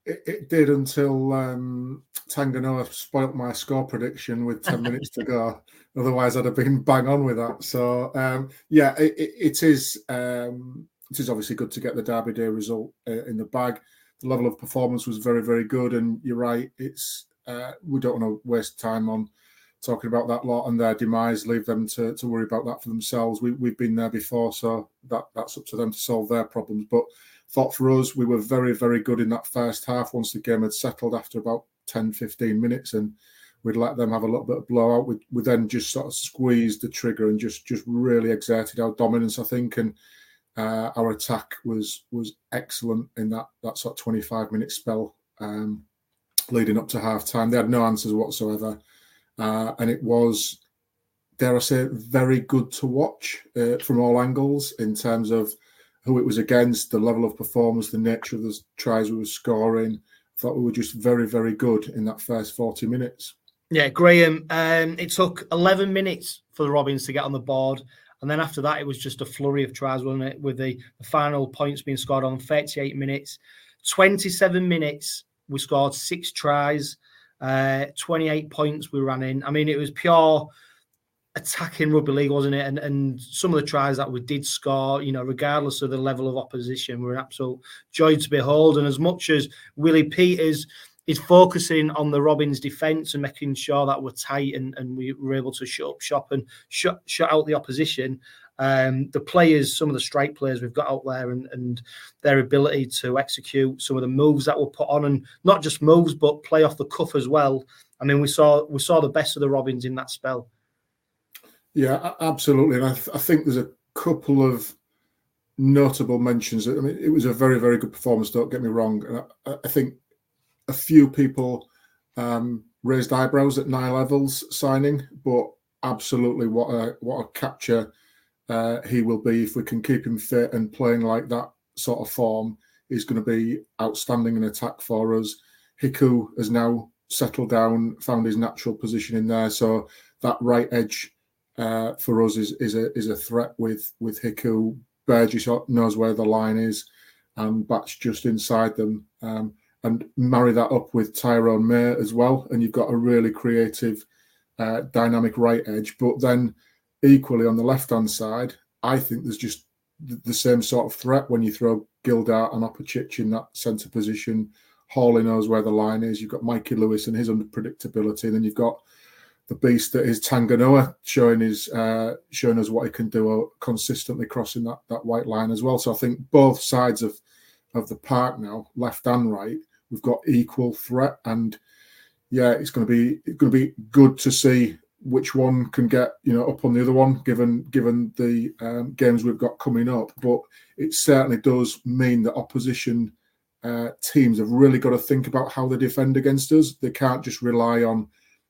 it, it did until um, Tanganoa spoilt my score prediction with ten minutes to go. Otherwise, I'd have been bang on with that. So, um, yeah, it, it, it is um, it is obviously good to get the Derby Day result uh, in the bag. The level of performance was very, very good. And you're right, it's uh, we don't want to waste time on talking about that lot and their demise, leave them to, to worry about that for themselves. We, we've been there before, so that, that's up to them to solve their problems. But thought for us, we were very, very good in that first half once the game had settled after about ten, fifteen minutes, and we'd let them have a little bit of blowout. We, we then just sort of squeezed the trigger and just, just really exerted our dominance, I think, and uh, our attack was was excellent in that, that sort of twenty-five minute spell um, leading up to half-time. They had no answers whatsoever. Uh, and it was, dare I say, very good to watch uh, from all angles in terms of who it was against, the level of performance, the nature of the tries we were scoring. I thought we were just very, very good in that first forty minutes. Yeah, Graham, um, it took eleven minutes for the Robins to get on the board. And then after that, it was just a flurry of tries, wasn't it? With the, the final points being scored on thirty-eight minutes. twenty-seven minutes, we scored six tries. Uh, twenty-eight points we ran in. I mean, it was pure attacking rugby league, wasn't it? And and some of the tries that we did score, you know, regardless of the level of opposition, were an absolute joy to behold. And as much as Willie Peters is focusing on the Robins defence and making sure that we're tight and, and we were able to shut up shop and shut shut out the opposition, um, the players, some of the strike players we've got out there, and, and their ability to execute some of the moves that were put on, and not just moves, but play off the cuff as well. I mean, we saw we saw the best of the Robins in that spell. Yeah, absolutely. And I, th- I think there's a couple of notable mentions. I mean, it was a very, very good performance, don't get me wrong. And I, I think a few people um, raised eyebrows at Niall Evans signing, but absolutely what a what a capture uh, he will be if we can keep him fit and playing like that sort of form. Is going to be outstanding in attack for us. Hiku has now settled down, found his natural position in there, so that right edge uh, for us is is a is a threat with with Hiku. Burgess knows where the line is, and Batch just inside them. Um, And marry that up with Tyrone May as well, and you've got a really creative, uh, dynamic right edge. But then, equally on the left-hand side, I think there's just the same sort of threat when you throw Gildart and Opachich in that centre position. Hawley knows where the line is. You've got Mikey Lewis and his unpredictability, and then you've got the beast that is Tanganoa showing his uh, showing us what he can do, uh, consistently crossing that that white line as well. So I think both sides of of the park now, left and right, we've got equal threat, and yeah, it's going to be it's going to be good to see which one can get you know up on the other one, given given the um, games we've got coming up. But it certainly does mean that opposition uh, teams have really got to think about how they defend against us. They can't just rely on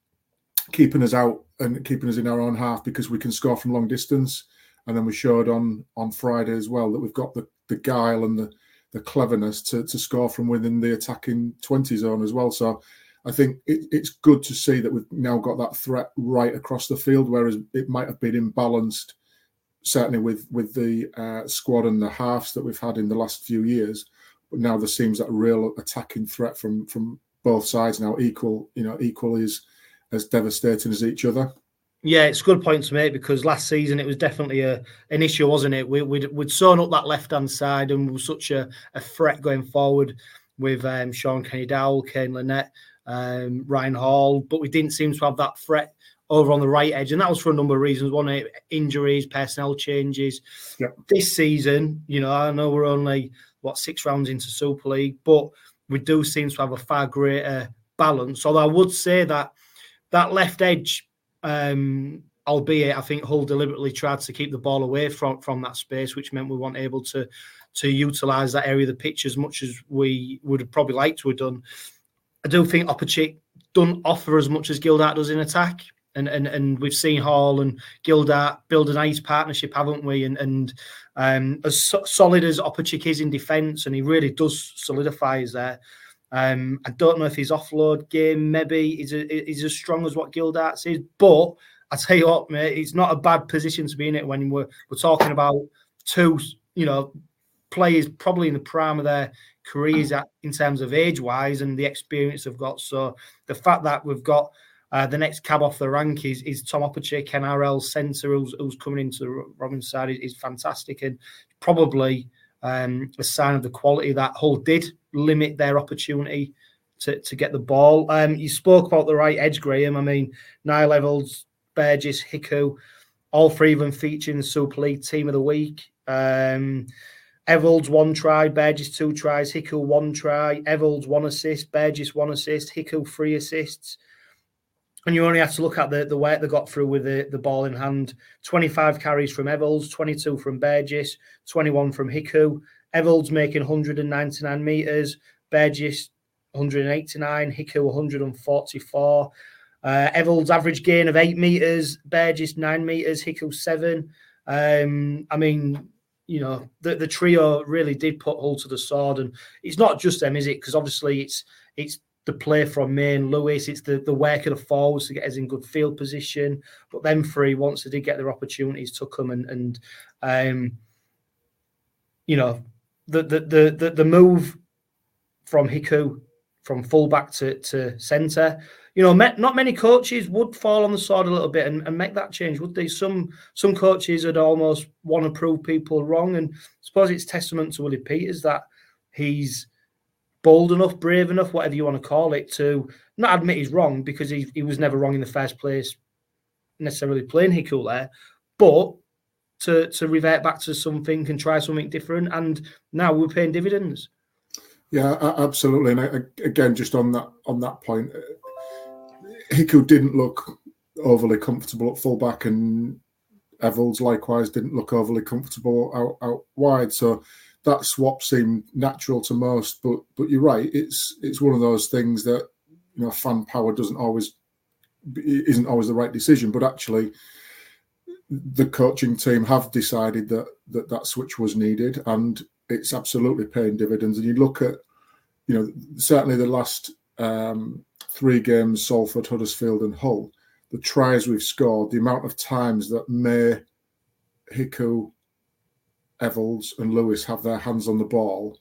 keeping us out and keeping us in our own half, because we can score from long distance. And then we showed on on Friday as well that we've got the the guile and the the cleverness to, to score from within the attacking twenty zone as well. So I think it, it's good to see that we've now got that threat right across the field, whereas it might have been imbalanced, certainly with, with the uh, squad and the halves that we've had in the last few years. But now there seems that real attacking threat from from both sides now, equal, you know, equally as, as devastating as each other. Yeah, it's a good point to make, because last season it was definitely a an issue, wasn't it? We, we'd, we'd sewn up that left-hand side and we were such a, a threat going forward with um, Sean Kenny-Dowell, Kane Lynette, um, Ryan Hall, but we didn't seem to have that threat over on the right edge, and that was for a number of reasons, wasn't it? Injuries, personnel changes. Yep. This season, you know, I know we're only, what, six rounds into Super League, but we do seem to have a far greater balance, although I would say that that left edge, Um, albeit I think Hull deliberately tried to keep the ball away from, from that space, which meant we weren't able to to utilise that area of the pitch as much as we would have probably liked to have done. I do think Opachich don't offer as much as Gildart does in attack, and and and we've seen Hall and Gildart build a nice partnership, haven't we? And and um, as so- solid as Opachich is in defence, and he really does solidify there. Um, I don't know if his offload game maybe is, a, is as strong as what Gildart's is, but I tell you what, mate, it's not a bad position to be in it when we're we're talking about two, you know, players probably in the prime of their careers at, in terms of age-wise and the experience they've got. So the fact that we've got uh, the next cab off the rank is, is Tom Opacic, N R L centre, who's, who's coming into the Robin side, is, is fantastic, and probably um, a sign of the quality that Hull did limit their opportunity to, to get the ball. Um, you spoke about the right edge, Graham. I mean, Niall Evalds, Burgess, Hiku, all three of them featuring the Super League Team of the Week. Um, Evalds one try, Burgess two tries, Hiku one try, Evalds one assist, Burgess one assist, Hiku three assists. And you only have to look at the, the work they got through with the, the ball in hand. twenty-five carries from Evalds, twenty-two from Burgess, twenty-one from Hiku. Evalds making one hundred ninety-nine metres, Burgess one hundred eighty-nine, Hiku one hundred forty-four. Uh, Evalds' average gain of eight metres, Burgess nine metres, Hiku seven. Um, I mean, you know, the, the trio really did put Hull to the sword. And it's not just them, is it? Because obviously it's it's the play from Main, Lewis, it's the, the work of the forwards to get us in good field position. But them three, once they did get their opportunities, took them. And, and um, you know, the, the, the, the, the move from Hiku, from fullback to, to centre, you know, not many coaches would fall on the sword a little bit and, and make that change, would they? Some some coaches would almost want to prove people wrong. And I suppose it's testament to Willie Peters that he's bold enough, brave enough, whatever you want to call it, to not admit he's wrong, because he, he was never wrong in the first place, necessarily playing Hiku there, but to, to revert back to something and try something different. And now we're paying dividends. Yeah, absolutely. And I, again, just on that on that point, Hiku didn't look overly comfortable at fullback, and Evalds likewise didn't look overly comfortable out, out wide. So that swap seemed natural to most. But but you're right, it's it's one of those things that, you know, fan power doesn't always isn't always the right decision. But actually, the coaching team have decided that that, that switch was needed, and it's absolutely paying dividends. And you look at, you know, certainly the last um, three games, Salford, Huddersfield and Hull, the tries we've scored, the amount of times that May, Hiku, Evalds and Lewis have their hands on the ball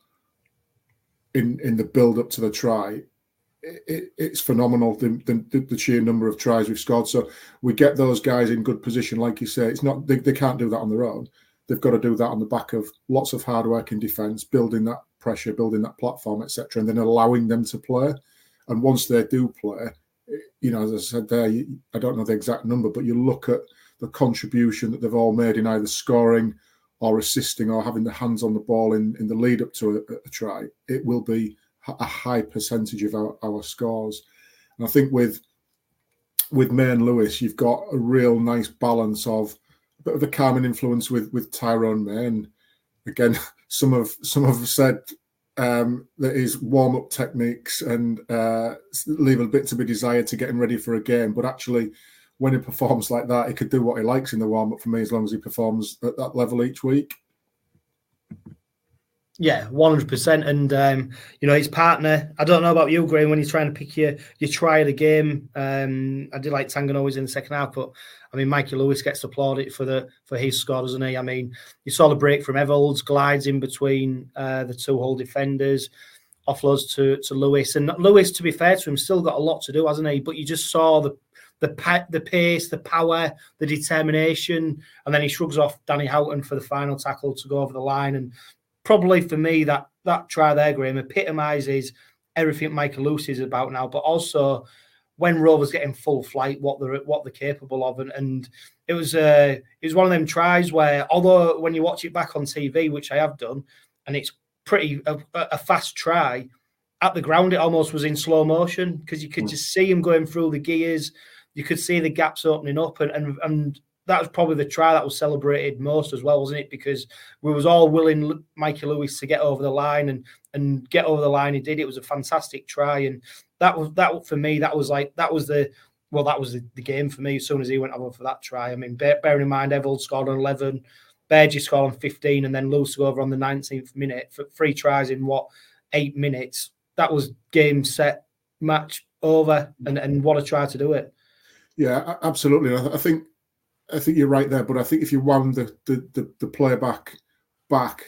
in, in the build-up to the try, it, it, it's phenomenal, the, the, the sheer number of tries we've scored. So we get those guys in good position, like you say. It's not they, they can't do that on their own. They've got to do that on the back of lots of hard work in defence, building that pressure, building that platform, et cetera, and then allowing them to play. And once they do play, you know, as I said there, I don't know the exact number, but you look at the contribution that they've all made in either scoring or assisting or having their hands on the ball in, in the lead up to a, a try, it will be a high percentage of our, our scores. And I think with with May and Lewis, you've got a real nice balance of a bit of a calming influence with with Tyrone May. And again, some of some have said um, that his warm up techniques and uh, leave a bit to be desired to get him ready for a game. But actually, when he performs like that, he could do what he likes in the warm up for me, as long as he performs at that level each week. Yeah, one hundred percent. And, um, you know, his partner, I don't know about you, Graham, when you're trying to pick your, your try of the game. Um, I did like Tangan always in the second half, but, I mean, Mikey Lewis gets applauded for the for his score, doesn't he? I mean, you saw the break from Evalds, glides in between uh, the two Hull defenders, offloads to, to Lewis. And Lewis, to be fair to him, still got a lot to do, hasn't he? But you just saw the the the pace, the power, the determination, and then he shrugs off Danny Houghton for the final tackle to go over the line. And probably for me, that that try there, Graham, epitomises everything Michael Lewis is about now, but also when Rovers get in full flight, what they're what they're capable of. And, and it was uh, it was one of them tries where, although when you watch it back on T V, which I have done, and it's pretty a, a fast try, at the ground it almost was in slow motion, because you could just see him going through the gears. You could see the gaps opening up, and, and and that was probably the try that was celebrated most as well, wasn't it? Because we was all willing Mikey Lewis to get over the line, and and get over the line. He did. It was a fantastic try, and that was that for me. That was like that was the well, that was the, the game for me. As soon as he went over for that try, I mean, bear, bearing in mind Evalds scored on eleven, Burgess scored on fifteen, and then Lewis go over on the nineteenth minute for three tries in what eight minutes. That was game, set, match over, and and what a try to do it. Yeah, absolutely. I think I think you're right there, but I think if you wound the the, the, the player back back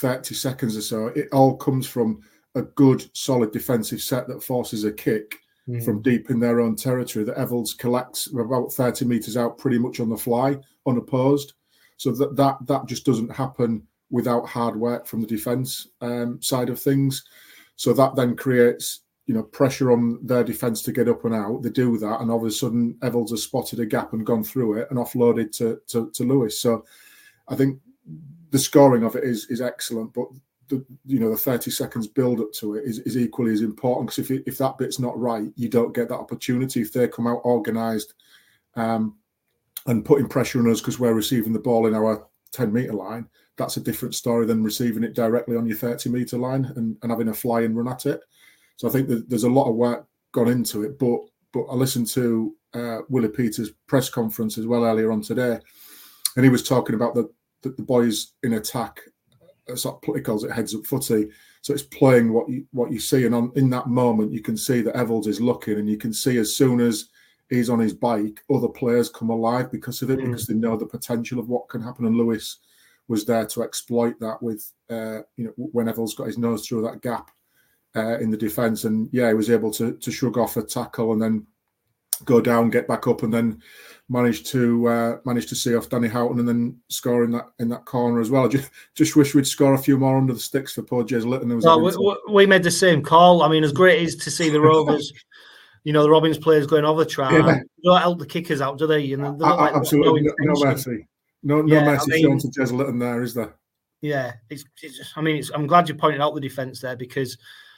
thirty seconds or so, it all comes from a good, solid defensive set that forces a kick mm. from deep in their own territory that Evalds collects about thirty metres out pretty much on the fly, unopposed. So that that, that just doesn't happen without hard work from the defence um, side of things. So that then creates, you know, pressure on their defence to get up and out. They do that, and all of a sudden Evalds has spotted a gap and gone through it and offloaded to, to, to Lewis. So I think the scoring of it is is excellent, but the, you know, the thirty seconds build up to it is, is equally as important, because if it, if that bit's not right, you don't get that opportunity. If they come out organised um, and putting pressure on us because we're receiving the ball in our ten metre line, that's a different story than receiving it directly on your thirty metre line and, and having a fly and run at it. So I think that there's a lot of work gone into it. But but I listened to uh, Willie Peters' press conference as well earlier on today, and he was talking about the the, the boys in attack. Sort of, he calls it heads up footy. So it's playing what you what you see, and on in that moment you can see that Evalds is looking, and you can see as soon as he's on his bike, other players come alive because of it, mm. because they know the potential of what can happen. And Lewis was there to exploit that with, uh, you know, when Evalds got his nose through that gap uh, in the defence, and yeah, he was able to to shrug off a tackle and then go down, get back up, and then managed to uh, manage to see off Danny Houghton and then score in that in that corner as well. I just, just wish we'd score a few more under the sticks for poor Jez Litton. No, we, we made the same call. I mean, as great as to see the Rovers, you know, the Robins players going over the try, yeah. They don't help the kickers out, do they? And they like absolutely, no, no mercy, no, no yeah, mercy I mean, shown to Jez Litton there, is there? Yeah, it's. it's I mean, it's, I'm glad you pointed out the defence there, because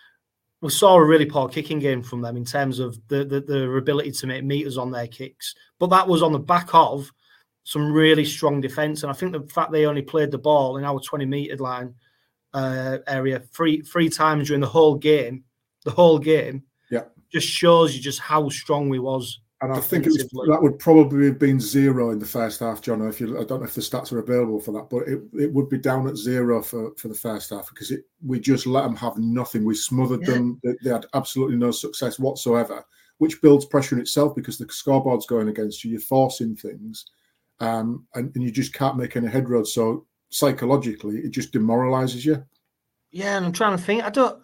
we saw a really poor kicking game from them in terms of the, the their ability to make meters on their kicks. But that was on the back of some really strong defence. And I think the fact they only played the ball in our twenty metre line uh, area three three times during the whole game, the whole game, yeah, just shows you just how strong we was. And I think it was, that would probably have been zero in the first half, John. If you, I don't know if the stats are available for that, but it, it would be down at zero for, for the first half, because it, we just let them have nothing. We smothered yeah. them. They, they had absolutely no success whatsoever, which builds pressure in itself, because the scoreboard's going against you. You're forcing things, um, and, and you just can't make any headroads. So psychologically, it just demoralises you. Yeah, and I'm trying to think. I don't.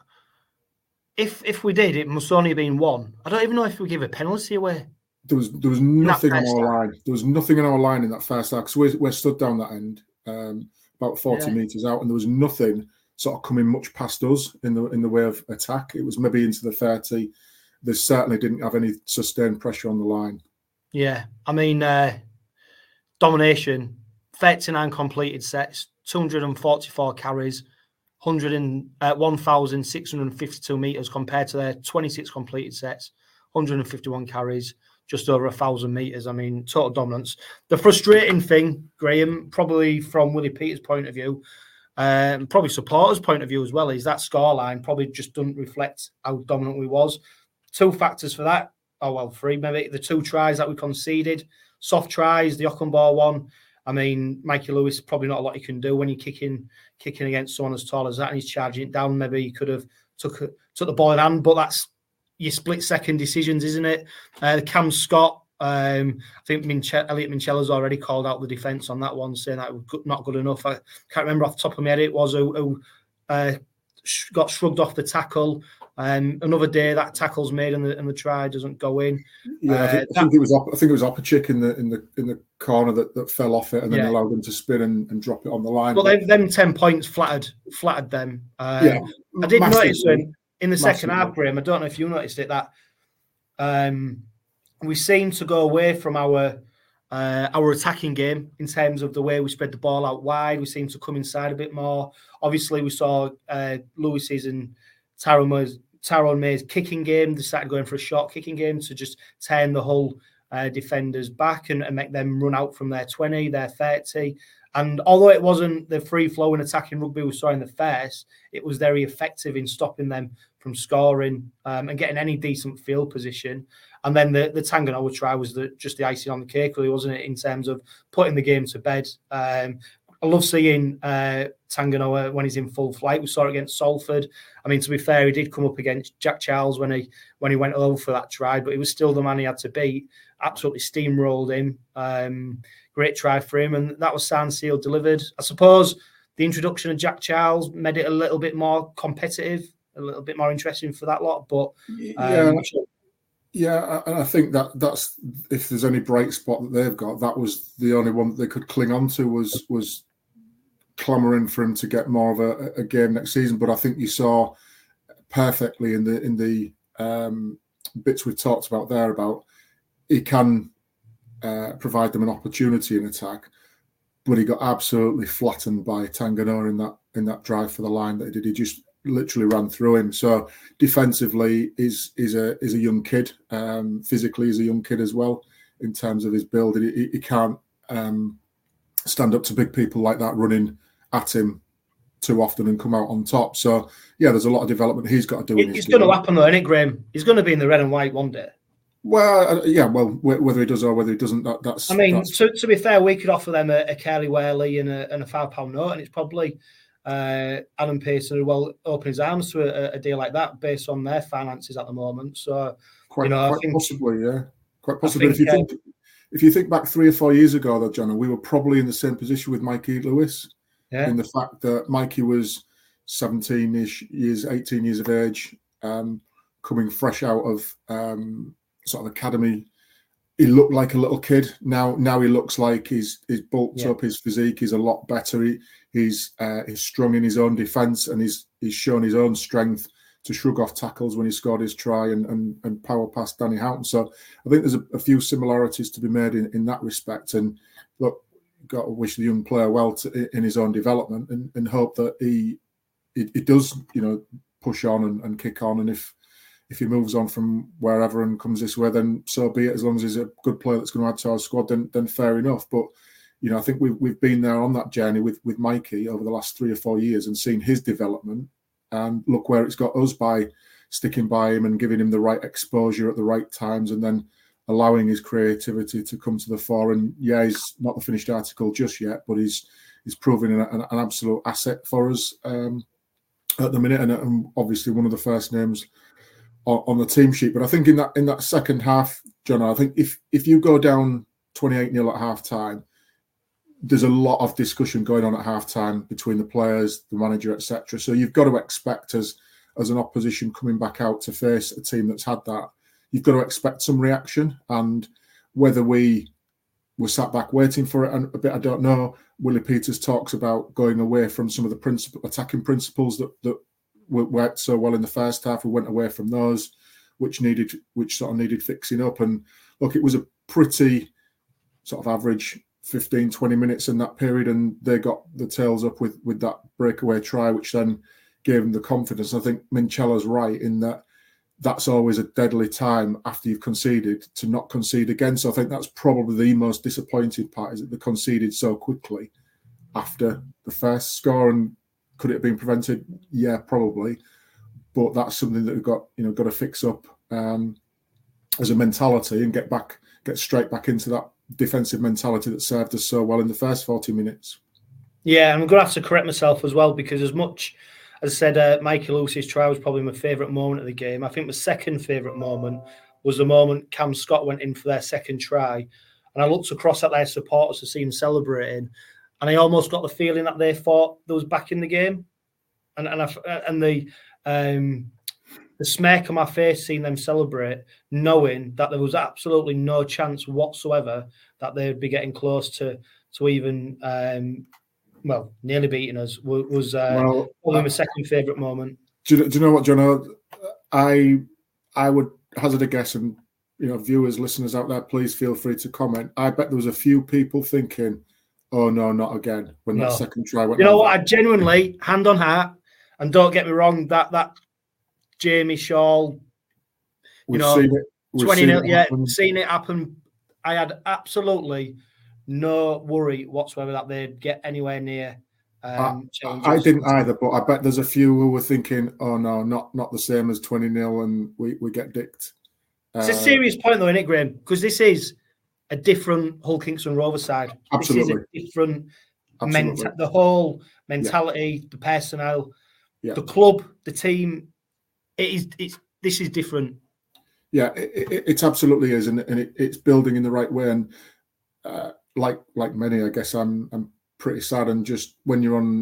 If if we did, it must only have been one. I don't even know if we give a penalty away. There was there was nothing on our line. There was nothing on our line in that first half, because we're, we're stood down that end, um, about forty yeah. metres out, and there was nothing sort of coming much past us in the in the way of attack. It was maybe into the thirty. They certainly didn't have any sustained pressure on the line. Yeah, I mean, uh, domination, thirty-nine completed sets, two hundred forty-four carries, one hundred and uh, one thousand six hundred fifty-two metres compared to their twenty-six completed sets, one hundred fifty-one carries. Just over a thousand meters. I mean, total dominance. The frustrating thing, Graham, probably from Willie Peters' point of view, um, probably supporters' point of view as well, is that scoreline probably just doesn't reflect how dominant we was. Two factors for that. Oh, well, three maybe. The two tries that we conceded, soft tries, the Ockenbaugh one. I mean, Mikey Lewis, probably not a lot he can do when you're kicking kicking against someone as tall as that and he's charging it down. Maybe he could have took, took the ball in hand, but that's your split second decisions, isn't it? Uh, Cam Scott, um, I think Minche- Elliot Minchella's already called out the defence on that one, saying that it was good, not good enough. I can't remember off the top of my head it was who, who uh, sh- got shrugged off the tackle. Um, another day that tackle's made and the and the try doesn't go in. Yeah, uh, I, think, I think it was I think it was Opachik in the in the in the corner that, that fell off it and then yeah. allowed them to spin and, and drop it on the line. But, but them ten points flattered flattered them. Um, yeah, I did notice when. In the second Massively. half, Graham, I don't know if you noticed it, that um, we seemed to go away from our uh, our attacking game in terms of the way we spread the ball out wide. We seemed to come inside a bit more. Obviously, we saw uh, Lewis's and Tyrone May's, Tyrone May's kicking game. They started going for a short kicking game to just turn the whole uh, defenders back and, and make them run out from their twenty, their thirty. And although it wasn't the free-flowing attacking rugby we saw in the first, it was very effective in stopping them from scoring um, and getting any decent field position. And then the, the Tanganoa try was the, just the icing on the cake, really, wasn't it, in terms of putting the game to bed. Um, I love seeing uh, Tanganoa when he's in full flight. We saw it against Salford. I mean, to be fair, he did come up against Jack Charles when he when he went over for that try, but he was still the man he had to beat. Absolutely steamrolled him. Um, great try for him, and that was signed, sealed, delivered. I suppose the introduction of Jack Charles made it a little bit more competitive, a little bit more interesting for that lot. But um, yeah, yeah, and I think that that's if there's any bright spot that they've got, that was the only one that they could cling on to was was clamouring for him to get more of a, a game next season. But I think you saw perfectly in the in the um, bits we've talked about there about he can uh, provide them an opportunity in attack, but he got absolutely flattened by Tanganoa in that in that drive for the line that he did. He just literally ran through him. So defensively, is is a is a young kid. Um, physically, he's a young kid as well in terms of his build. He, he can't um, stand up to big people like that running at him too often and come out on top. So yeah, there's a lot of development he's got to do. It's going to happen though, isn't it, Graham? He's going to be in the red and white one day. Well, uh, yeah, well, whether he does or whether he doesn't, that, that's. I mean, that's... To, to be fair, we could offer them a, a Kelly Whaley and a, and a five pound note, and it's probably uh, Adam Pearson who will open his arms to a, a deal like that based on their finances at the moment. So, quite, you know, quite I think, possibly, yeah, quite possibly. Think, if you uh, think, if you think back three or four years ago, though, John, we were probably in the same position with Mikey Lewis, yeah. in the fact that Mikey was seventeen-ish years, eighteen years of age, um, coming fresh out of um, sort of academy. He looked like a little kid. Now, now he looks like he's he's bulked yeah. up. His physique is a lot better. He, he's uh, he's strong in his own defence, and he's he's shown his own strength to shrug off tackles when he scored his try and and, and power past Danny Houghton. So I think there's a, a few similarities to be made in, in that respect. And look, got to wish the young player well to, in his own development, and, and hope that he it, it does you know push on and, and kick on. And if If he moves on from wherever and comes this way, then so be it. As long as he's a good player that's going to add to our squad, then then fair enough. But you know, I think we've we've been there on that journey with with Mikey over the last three or four years and seen his development. And look where it's got us by sticking by him and giving him the right exposure at the right times, and then allowing his creativity to come to the fore. And yeah, he's not the finished article just yet, but he's he's proving an, an, an absolute asset for us um, at the minute, and, and obviously one of the first names on the team sheet. But I think in that in that second half, John, I think if if you go down twenty-eight nil at half time, there's a lot of discussion going on at half time between the players, the manager, et cetera. So you've got to expect as as an opposition coming back out to face a team that's had that, you've got to expect some reaction. And whether we were sat back waiting for it and a bit, I don't know. Willie Peters talks about going away from some of the principle attacking principles that that worked so well in the first half. We went away from those, which needed, which sort of needed fixing up. And look, it was a pretty sort of average fifteen, twenty minutes in that period, and they got the tails up with with that breakaway try, which then gave them the confidence. I think Minchella's right in that that's always a deadly time after you've conceded to not concede again. So I think that's probably the most disappointing part, is that they conceded so quickly after the first score. And could it have been prevented? Yeah, probably. But that's something that we've got, you know, got to fix up um, as a mentality and get back, get straight back into that defensive mentality that served us so well in the first forty minutes. Yeah, I'm going to have to correct myself as well, because as much as I said, uh, Mikey Lewis's try was probably my favourite moment of the game. I think my second favourite moment was the moment Cam Scott went in for their second try, and I looked across at their supporters to see them celebrating. And I almost got the feeling that they thought they was back in the game, and and I, and the um, the smirk on my face seeing them celebrate, knowing that there was absolutely no chance whatsoever that they'd be getting close to to even um, well nearly beating us, was, was uh, well, probably my second favourite moment. Do you, do you know what, John? I I would hazard a guess, and you know, viewers, listeners out there, please feel free to comment. I bet there was a few people thinking, oh no, not again, when no. that second try went. You know over. what? I genuinely, hand on heart, and don't get me wrong, that that Jamie Shaw, you We've know, seen it. We've twenty seen nil, it yeah, happen. seen it happen. I had absolutely no worry whatsoever that they'd get anywhere near. Um, I, I didn't either, but I bet there's a few who were thinking, oh no, not not the same as twenty nil, and we, we get dicked. It's uh, a serious point though, isn't it, Graham? Because this is a different Hull Kingston Rovers side. Absolutely. This is a different Absolutely. menta- the whole mentality, yeah. the personnel, yeah. the club, the team. It is. It's this is different. Yeah, it, it, it absolutely is, and, and it, it's building in the right way. And uh, like like many, I guess I'm I'm pretty sad. And just when you're on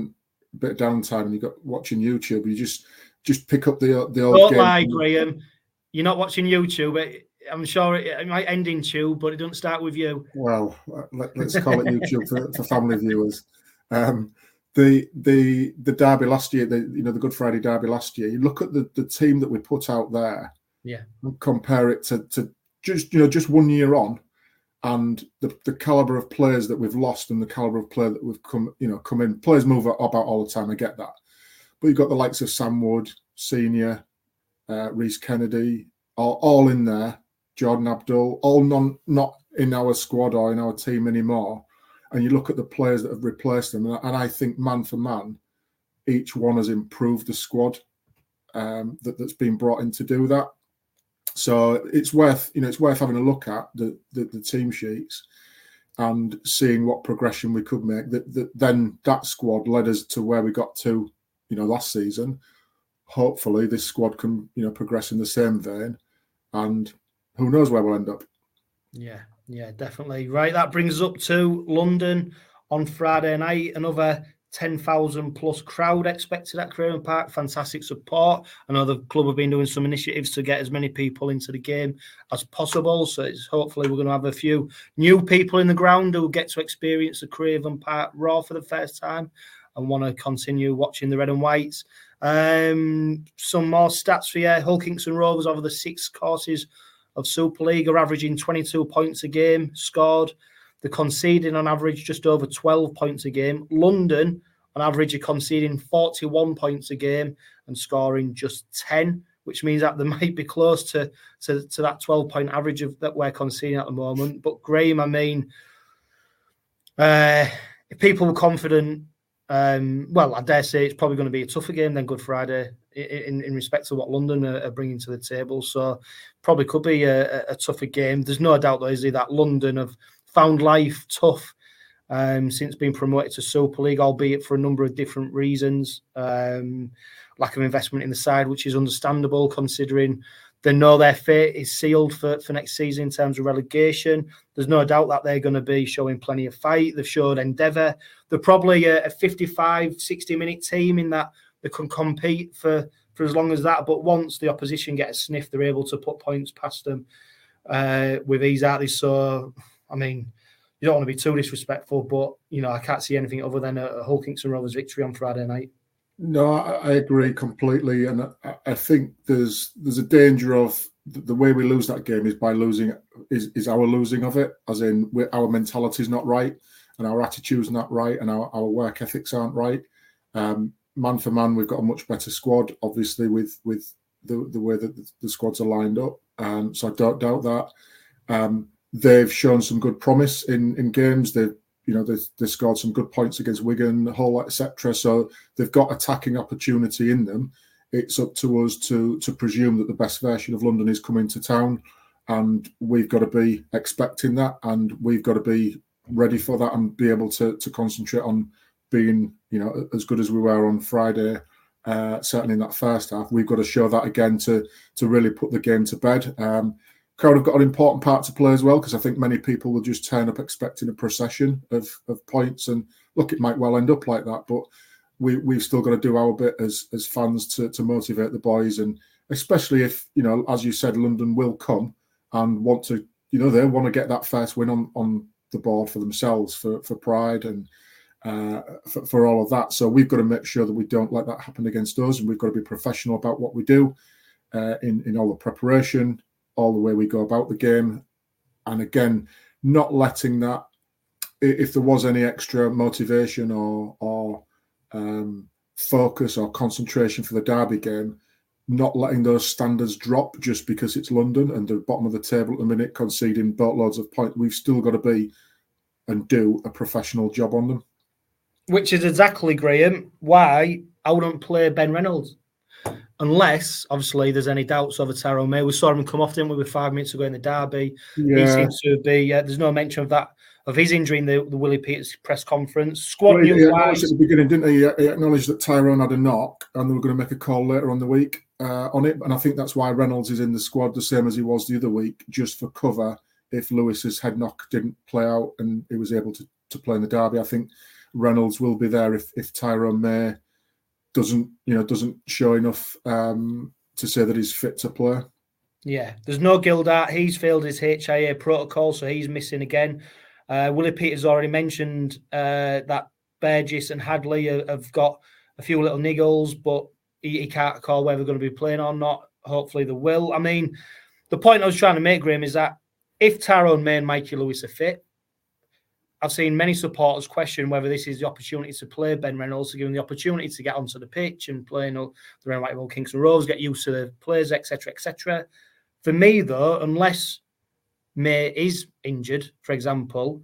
bit of downtime and you got watching YouTube, you just just pick up the the old. Don't game. lie, Graham. You're not watching YouTube. I'm sure it, it might end in tube, but it doesn't start with you. Well, let, let's call it YouTube for, for family viewers. Um, the the the derby last year, the you know the Good Friday derby last year. You look at the, the team that we put out there, yeah, and compare it to, to just you know just one year on, and the, the caliber of players that we've lost and the caliber of player that we've come you know come in. Players move about all the time. I get that, but you've got the likes of Sam Wood, Senior, uh, Reece Kennedy, all, all in there. Jordan Abdul, all non not in our squad or in our team anymore. And you look at the players that have replaced them, and I think man for man, each one has improved the squad um, that, that's been brought in to do that. So it's worth, you know, it's worth having a look at the the, the team sheets and seeing what progression we could make. That, that then that squad led us to where we got to, you know, last season. Hopefully, this squad can, you know, progress in the same vein, and who knows where we'll end up. Yeah, yeah, definitely. Right, that brings us up to London on Friday night. Another ten thousand plus crowd expected at Craven Park. Fantastic support. I know the club have been doing some initiatives to get as many people into the game as possible. So it's hopefully we're going to have a few new people in the ground who get to experience the Craven Park Raw for the first time and want to continue watching the Red and Whites. Um, some more stats for you. Hull Kingston Rovers over the six courses of Super League are averaging twenty-two points a game scored. They're conceding on average just over twelve points a game. London, on average, are conceding forty-one points a game and scoring just ten, which means that they might be close to, to, to that twelve-point average of, that we're conceding at the moment. But Graham, I mean, uh, if people were confident, um, well, I dare say it's probably going to be a tougher game than Good Friday in, in respect to what London are, are bringing to the table. So probably could be a, a tougher game. There's no doubt, though, is there, that London have found life tough um, since being promoted to Super League, albeit for a number of different reasons. Um, lack of investment in the side, which is understandable considering they know their fate is sealed for, for next season in terms of relegation. There's no doubt that they're going to be showing plenty of fight. They've showed endeavour. They're probably a, a fifty-five, sixty-minute team in that they can compete for, for as long as that. But once the opposition get a sniff, they're able to put points past them uh, with ease out there. So, I mean, you don't want to be too disrespectful, but, you know, I can't see anything other than a, a Hull Kingston Rovers victory on Friday night. No, I, I agree completely, and I, I think there's there's a danger of the, the way we lose that game is by losing is, is our losing of it, as in we're, our mentality is not right, and our attitude's not right, and our, our work ethics aren't right. Um, man for man, we've got a much better squad, obviously, with with the the way that the, the squads are lined up. Um, so I don't doubt that. Um, they've shown some good promise in in games. They've You know, they've, they've scored some good points against Wigan, Hull, et cetera. So they've got attacking opportunity in them. It's up to us to to presume that the best version of London is coming to town, and we've got to be expecting that, and we've got to be ready for that, and be able to to concentrate on being, you know, as good as we were on Friday. Uh, certainly in that first half, we've got to show that again to to really put the game to bed. Um, Crowd have got an important part to play as well, because I think many people will just turn up expecting a procession of, of points, and look, it might well end up like that, but we, we've still got to do our bit as as fans to, to motivate the boys, and especially if, you know, as you said, London will come and want to, you know, they want to get that first win on, on the board for themselves, for, for pride and uh, for, for all of that. So we've got to make sure that we don't let that happen against us, and we've got to be professional about what we do uh, in, in all the preparation, all the way we go about the game, and again, not letting that, if there was any extra motivation or or um, focus or concentration for the derby game, not letting those standards drop just because it's London and the bottom of the table at the minute, conceding boatloads of points. We've still got to be and do a professional job on them. Which is exactly, Graham, why I wouldn't play Ben Reynolds. Unless, obviously, there's any doubts over Tyrone May. We saw him come off, didn't we, with five minutes ago in the derby. Yeah. He seems to be, uh, there's no mention of that, of his injury in the, the Willie Peters press conference. Squad well, he, news he acknowledged at the beginning, didn't he? He acknowledged that Tyrone had a knock and they were going to make a call later on the week uh, on it. And I think that's why Reynolds is in the squad, the same as he was the other week, just for cover if Lewis's head knock didn't play out and he was able to, to play in the derby. I think Reynolds will be there if if Tyrone May doesn't, you know, doesn't show enough um, to say that he's fit to play. Yeah, there's no Gildart. He's failed his H I A protocol, so he's missing again. Uh, Willie Peters already mentioned uh, that Burgess and Hadley have got a few little niggles, but he, he can't call whether they're going to be playing or not. Hopefully they will. I mean, the point I was trying to make, Graham, is that if Tyrone May and Mikey Lewis are fit, I've seen many supporters question whether this is the opportunity to play Ben Reynolds, to give him the opportunity to get onto the pitch and play in the Red, White, Gold Kingston Rovers, get used to the players, et cetera, et cetera. For me, though, unless May is injured, for example,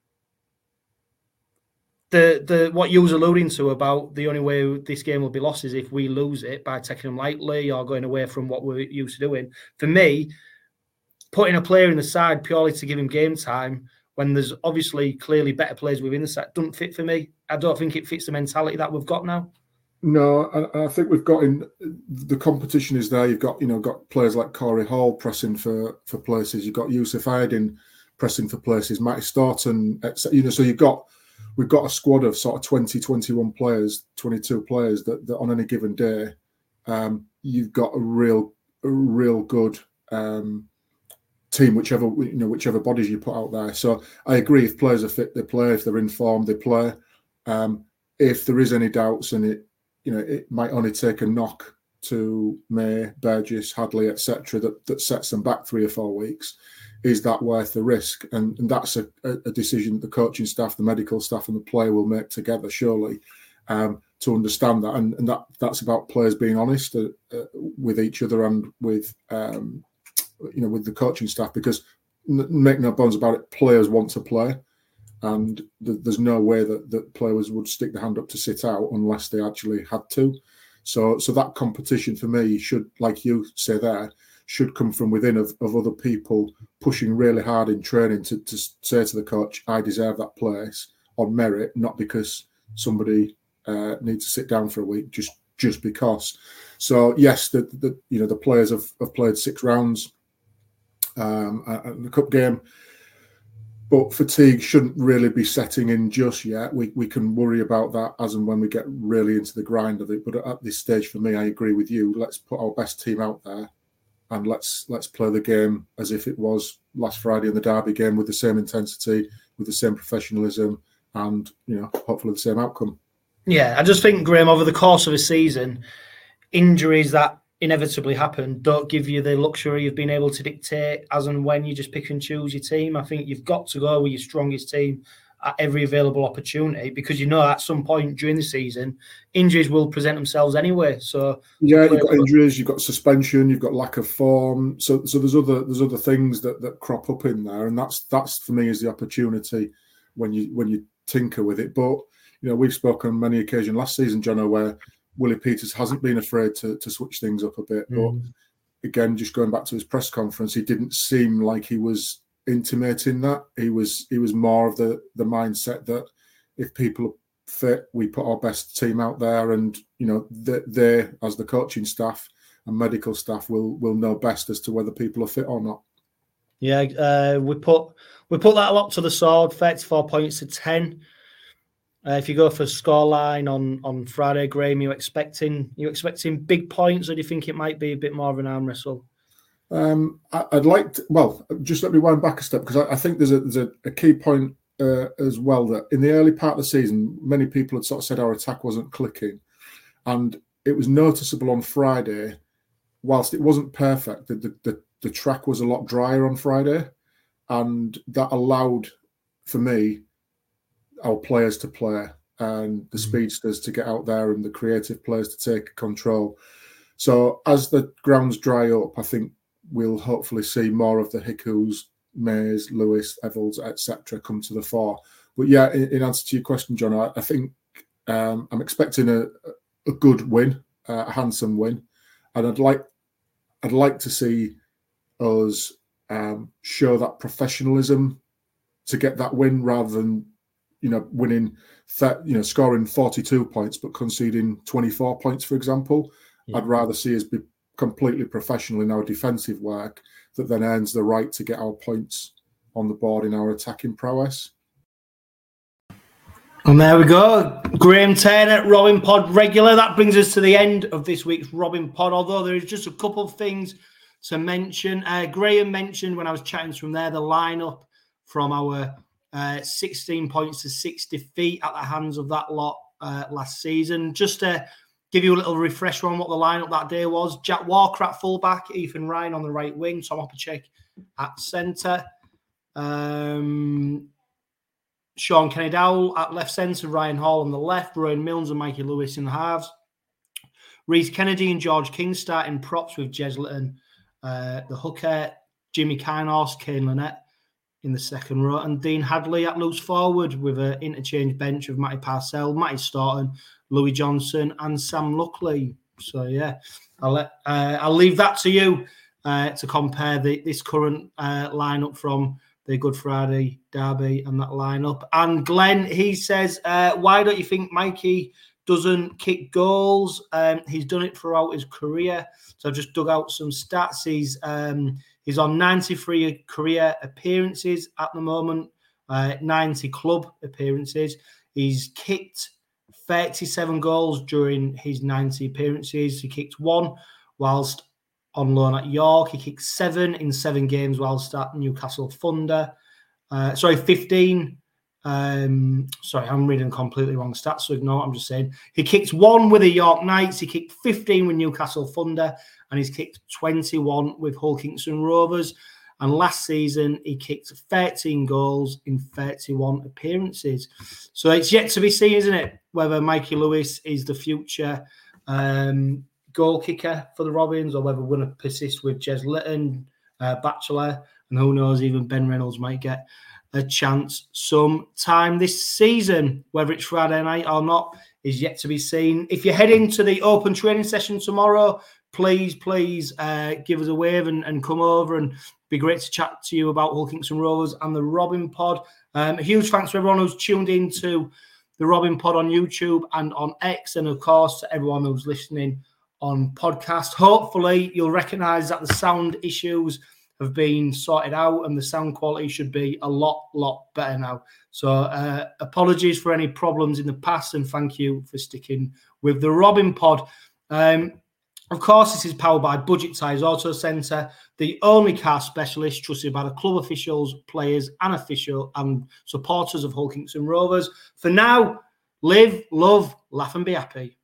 the the what you was alluding to about the only way this game will be lost is if we lose it by taking them lightly or going away from what we're used to doing. For me, putting a player in the side purely to give him game time when there's obviously clearly better players within the side doesn't fit for me. I don't think it fits the mentality that we've got now. No, I, I think we've got in the competition is there. You've got, you know, got players like Corey Hall pressing for, for places. You've got Yusuf Aydin pressing for places, Matty Staunton, you know, so you've got, we've got a squad of sort of twenty, twenty-one players, twenty-two players that, that on any given day, um, you've got a real, a real good um, team, whichever, you know, whichever bodies you put out there. So I agree, if players are fit, they play. If they're in form, they play. Um, if there is any doubts, and it, you know, it might only take a knock to May, Burgess, Hadley, et cetera, that, that sets them back three or four weeks. Is that worth the risk? And, and that's a, a decision the coaching staff, the medical staff, and the player will make together, surely, um, to understand that. And, and that that's about players being honest uh, uh, with each other and with, um, you know, with the coaching staff. Because make no bones about it, players want to play. And th- there's no way that, that players would stick their hand up to sit out unless they actually had to. So so that competition for me should, like you say there, should come from within of, of other people pushing really hard in training to, to say to the coach, I deserve that place on merit, not because somebody uh, needs to sit down for a week, just just because. So yes, the, the you know the players have, have played six rounds um, at the cup game. But fatigue shouldn't really be setting in just yet. We we can worry about that as and when we get really into the grind of it. But at this stage, for me, I agree with you. Let's put our best team out there, and let's let's play the game as if it was last Friday in the Derby game, with the same intensity, with the same professionalism, and you know, hopefully the same outcome. Yeah, I just think, Graham, over the course of a season, injuries that inevitably happen don't give you the luxury of being able to dictate as and when you just pick and choose your team. I think you've got to go with your strongest team at every available opportunity, because you know at some point during the season injuries will present themselves anyway. So yeah, you've got injuries, you've got suspension, you've got lack of form. So so there's other there's other things that, that crop up in there, and that's that's for me is the opportunity when you when you tinker with it. But you know, we've spoken on many occasions last season, Jono, where Willie Peters hasn't been afraid to, to switch things up a bit. Mm. But again, just going back to his press conference, he didn't seem like he was intimating that. He was he was more of the, the mindset that if people are fit, we put our best team out there, and you know, they, they as the coaching staff and medical staff will will know best as to whether people are fit or not. Yeah, uh, we put we put that a lot to the sword. thirty-four points to ten. Uh, if you go for scoreline on, on Friday, Graham, you expecting you expecting big points, or do you think it might be a bit more of an arm wrestle? Um, I, I'd like to, well, just let me wind back a step, because I, I think there's a there's a, a key point uh, as well, that in the early part of the season, many people had sort of said our attack wasn't clicking, and it was noticeable on Friday. Whilst it wasn't perfect, the the, the, the track was a lot drier on Friday, and that allowed, for me, our players to play and the mm-hmm. speedsters to get out there and the creative players to take control. So as the grounds dry up, I think we'll hopefully see more of the Hickus, Mays, Lewis, Evans, et cetera come to the fore. But yeah, in, in answer to your question, John, I, I think um, I'm expecting a, a good win, uh, a handsome win, and I'd like I'd like to see us um, show that professionalism to get that win, rather than you know, winning, th- you know, scoring forty-two points but conceding twenty-four points, for example. Yeah. I'd rather see us be completely professional in our defensive work that then earns the right to get our points on the board in our attacking prowess. And there we go. Graham Turner, Robin Pod regular. That brings us to the end of this week's Robin Pod, although there is just a couple of things to mention. Uh, Graham mentioned when I was chatting from there, the lineup from our uh, sixteen points to six defeat at the hands of that lot uh, last season. Just to give you a little refresher on what the lineup that day was. Jack Walker at fullback, Ethan Ryan on the right wing, Tom Opacek at centre. Um... Sean Kenny-Dowell at left centre, Ryan Hall on the left, Rowan Milnes and Mikey Lewis in the halves. Reece Kennedy and George King starting props with Jez Litton, uh, the hooker, Jimmy Kynhorst, Kane Lynette in the second row, and Dean Hadley at loose forward with an interchange bench of Matty Parcell, Matty Staunton, Louis Johnson and Sam Luckley. So, yeah, I'll, let, uh, I'll leave that to you uh, to compare the, this current uh, lineup from the Good Friday derby and that lineup. And Glenn, he says, uh, why don't you think Mikey doesn't kick goals? Um, he's done it throughout his career. So I've just dug out some stats. He's um, he's on ninety-three career appearances at the moment, uh, ninety club appearances. He's kicked thirty-seven goals during his ninety appearances. He kicked one whilst on loan at York. He kicked seven in seven games whilst at Newcastle Thunder. Uh, sorry, fifteen. Um, sorry, I'm reading completely wrong stats, so ignore what I'm just saying. He kicked one with the York Knights. He kicked fifteen with Newcastle Thunder. And he's kicked twenty-one with Hull Kingston Rovers. And last season, he kicked thirteen goals in thirty-one appearances. So it's yet to be seen, isn't it, whether Mikey Lewis is the future um goal kicker for the Robins, or whether we're going to persist with Jez Litton, uh, Batchelor, and who knows, even Ben Reynolds might get a chance sometime this season. Whether it's Friday night or not is yet to be seen. If you head into the open training session tomorrow, please, please uh, give us a wave and, and come over, and be great to chat to you about Hull Kingston Rovers and the Robin Pod. Um, a huge thanks to everyone who's tuned in to the Robin Pod on YouTube and on X, and of course to everyone who's listening on podcast. Hopefully you'll recognise that the sound issues have been sorted out and the sound quality should be a lot, lot better now. So uh, apologies for any problems in the past, and thank you for sticking with the Robin Pod. Um, of course, this is powered by Budget Tyres Auto Centre, the only car specialist trusted by the club officials, players and official and supporters of Hull Kingston Rovers. For now, live, love, laugh and be happy.